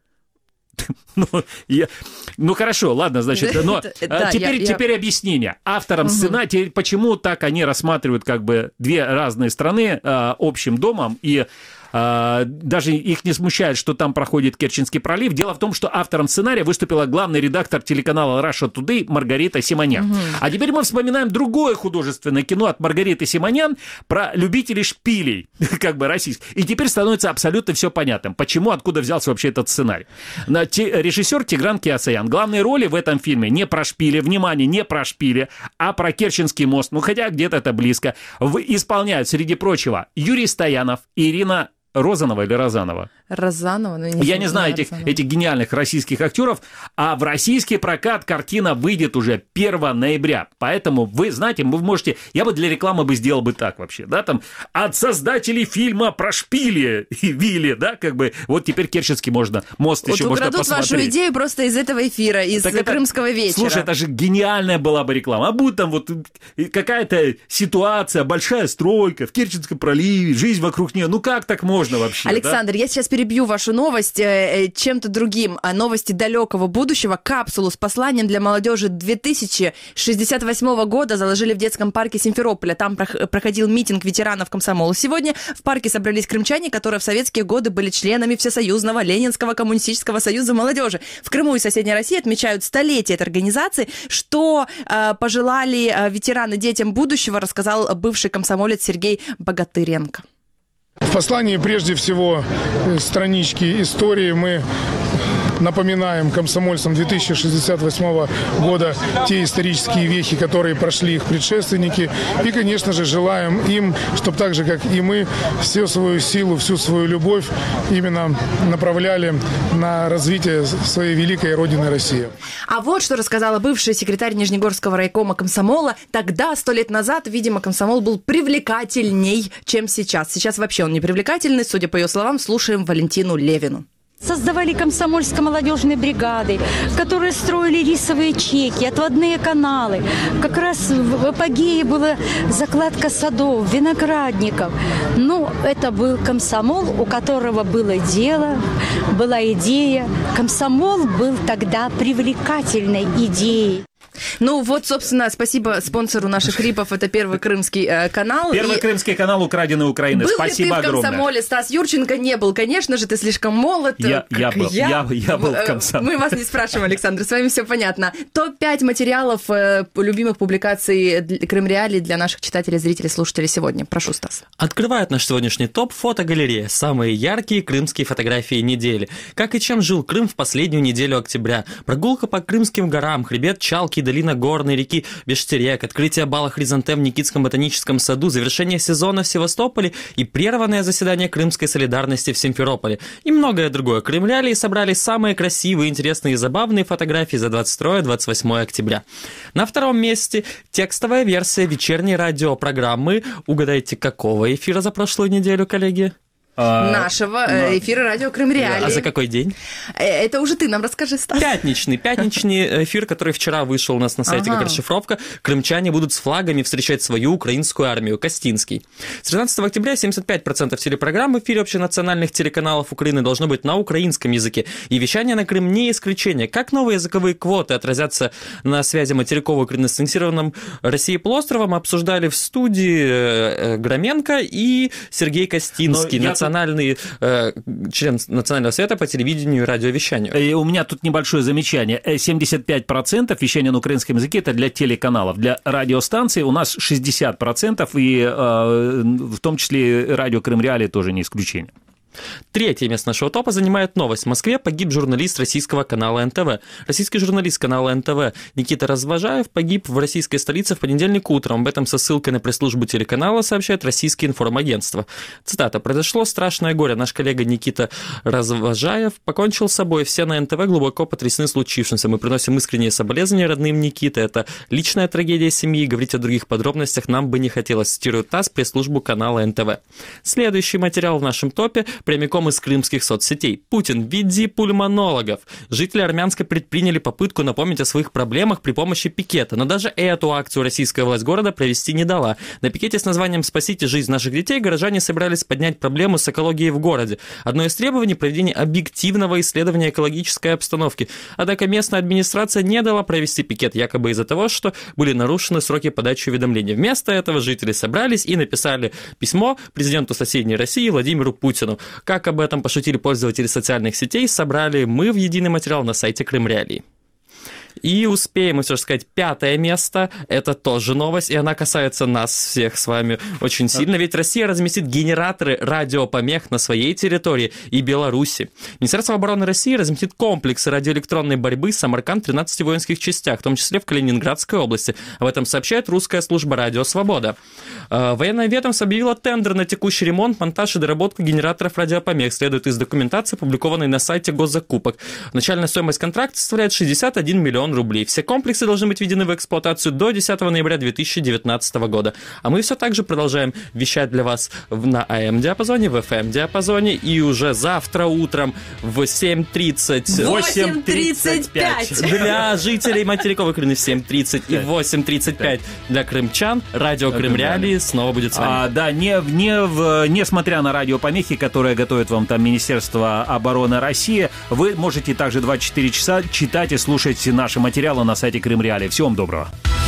Ну, я... ну хорошо, ладно, значит, но да, теперь, я, теперь я... объяснение. Авторам угу. сценария, почему так они рассматривают как бы две разные страны э, общим домом, и даже их не смущает, что там проходит Керченский пролив. Дело в том, что автором сценария выступила главный редактор телеканала Russia Today Маргарита Симонян. Угу. А теперь мы вспоминаем другое художественное кино от Маргариты Симонян про любителей шпилей, как бы российских. И теперь становится абсолютно все понятным, почему, откуда взялся вообще этот сценарий. Режиссер Тигран Кеосаян. Главные роли в этом фильме не про шпили, внимание, не про шпили, а про Керченский мост, ну хотя где-то это близко. Исполняют, среди прочего, Юрий Стоянов, Ирина Розанова или Розанова? Розанова, ну, не Я не знаю этих, этих гениальных российских актеров, а в российский прокат картина выйдет уже первого ноября. Поэтому вы знаете, вы можете, я бы для рекламы бы сделал бы так вообще, да, там, от создателей фильма про шпили и вилли, да, как бы, вот теперь Керченский можно, мост вот еще можно посмотреть. Вот украдут вашу идею просто из этого эфира, из так крымского это, вечера. Слушай, это же гениальная была бы реклама. А будет там вот какая-то ситуация, большая стройка в Керченском проливе, жизнь вокруг нее, ну как так можно вообще? Александр, да? я сейчас перебью вашу новость чем-то другим. Новости далекого будущего. Капсулу с посланием для молодежи две тысячи шестьдесят восьмого года заложили в детском парке Симферополя. Там проходил митинг ветеранов комсомола. Сегодня в парке собрались крымчане, которые в советские годы были членами Всесоюзного Ленинского коммунистического союза молодежи. В Крыму и соседней России отмечают столетие этой организации. Что э, пожелали э, ветераны детям будущего, рассказал бывший комсомолец Сергей Богатыренко. В послании прежде всего странички истории мы напоминаем комсомольцам две тысячи шестьдесят восьмого года те исторические вехи, которые прошли их предшественники. И, конечно же, желаем им, чтобы так же, как и мы, всю свою силу, всю свою любовь именно направляли на развитие своей великой родины России. А вот что рассказала бывший секретарь Нижнегорского райкома комсомола. Тогда, сто лет назад, видимо, комсомол был привлекательней, чем сейчас. Сейчас вообще он не привлекательный. Судя по ее словам, слушаем Валентину Левину. Создавали комсомольско-молодежные бригады, которые строили рисовые чеки, отводные каналы. Как раз в апогее была закладка садов, виноградников. Ну, это был комсомол, у которого было дело, была идея. Комсомол был тогда привлекательной идеей. Ну вот, собственно, спасибо спонсору наших клипов. Это Первый Крымский э, канал. Первый и... Крымский канал «Украденной Украины». Был Спасибо ли ты в комсомоле, огромное. Стас Юрченко? Не был, конечно же, ты слишком молод. Я, я, был, я? Я, я был в комсомоле. Мы вас не спрашиваем, Александр, с вами все понятно. топ пять материалов э, любимых публикаций Крым Реалии для наших читателей, зрителей, слушателей сегодня. Прошу, Стас. Открывает наш сегодняшний топ фотогалерея. Самые яркие крымские фотографии недели. Как и чем жил Крым в последнюю неделю октября. Прогулка по Крымским горам, хребет Чалки, долина Горной реки Бештерек, открытие бала хризантем в Никитском ботаническом саду, завершение сезона в Севастополе и прерванное заседание Крымской солидарности в Симферополе. И многое другое. Крым Реалии собрали самые красивые, интересные и забавные фотографии за двадцать второе - двадцать восьмое октября. На втором месте текстовая версия вечерней радиопрограммы. Угадайте, какого эфира за прошлую неделю, коллеги? Нашего эфира радио Крым Реалии. А за какой день? Это уже ты нам расскажи, Стас. Пятничный. Пятничный эфир, который вчера вышел у нас на сайте ага. как расшифровка. Крымчане будут с флагами встречать свою украинскую армию. Костинский. С тринадцатого октября семьдесят пять процентов телепрограмм в эфире общенациональных телеканалов Украины должно быть на украинском языке. И вещание на Крым не исключение. Как новые языковые квоты отразятся на связи материковой Украины с аннексированным Россией полуостровом, обсуждали в студии Громенко и Сергей Костинский, национальный э, член Национального совета по телевидению и радиовещанию. И у меня тут небольшое замечание. семьдесят пять процентов вещания на украинском языке – это для телеканалов. Для радиостанций у нас шестьдесят процентов, и э, в том числе радио Крым Реалии тоже не исключение. Третье место нашего топа занимает новость. В Москве погиб журналист российского канала эн тэ вэ. Российский журналист канала эн тэ вэ Никита Разважаев погиб в российской столице в понедельник утром. Об этом со ссылкой на пресс-службу телеканала сообщает российское информагентство. Цитата. «Произошло страшное горе. Наш коллега Никита Разважаев покончил с собой. Все на эн тэ вэ глубоко потрясены случившимся. Мы приносим искренние соболезнования родным Никиты. Это личная трагедия семьи. Говорить о других подробностях нам бы не хотелось», цитирует ТАСС пресс-службу канала эн тэ вэ. Следующий материал в нашем топе прямиком из крымских соцсетей. Путин, веди пульмонологов. Жители Армянска предприняли попытку напомнить о своих проблемах при помощи пикета, но даже эту акцию российская власть города провести не дала. На пикете с названием «Спасите жизнь наших детей» горожане собирались поднять проблему с экологией в городе. Одно из требований – проведение объективного исследования экологической обстановки. Однако местная администрация не дала провести пикет, якобы из-за того, что были нарушены сроки подачи уведомлений. Вместо этого жители собрались и написали письмо президенту соседней России Владимиру Путину. Как об этом пошутили пользователи социальных сетей, собрали мы в единый материал на сайте Крым Реалии. И успеем мы все же сказать пятое место. Это тоже новость, и она касается нас всех с вами очень сильно. Ведь Россия разместит генераторы радиопомех на своей территории и Беларуси. Министерство обороны России разместит комплексы радиоэлектронной борьбы «Самарканд» в тринадцати воинских частях, в том числе в Калининградской области. Об этом сообщает русская служба «Радио Свобода». Военное ведомство объявило тендер на текущий ремонт, монтаж и доработку генераторов радиопомех. Следует из документации, опубликованной на сайте госзакупок. Начальная стоимость контракта составляет шестьдесят один миллион рублей. Все комплексы должны быть введены в эксплуатацию до десятого ноября две тысячи девятнадцатого года. А мы все так же продолжаем вещать для вас на эй эм-диапазоне, в эф эм-диапазоне, и уже завтра утром в семь тридцать... восемь тридцать пять Для жителей материковой Украины в семь тридцать и восемь тридцать пять для крымчан. Радио Крым Реалии снова будет с вами. А, да, не, не, в, несмотря на радиопомехи, которые готовит вам там Министерство обороны России, вы можете также двадцать четыре часа читать и слушать наши материалы на сайте Крым Реалии. Всего вам доброго.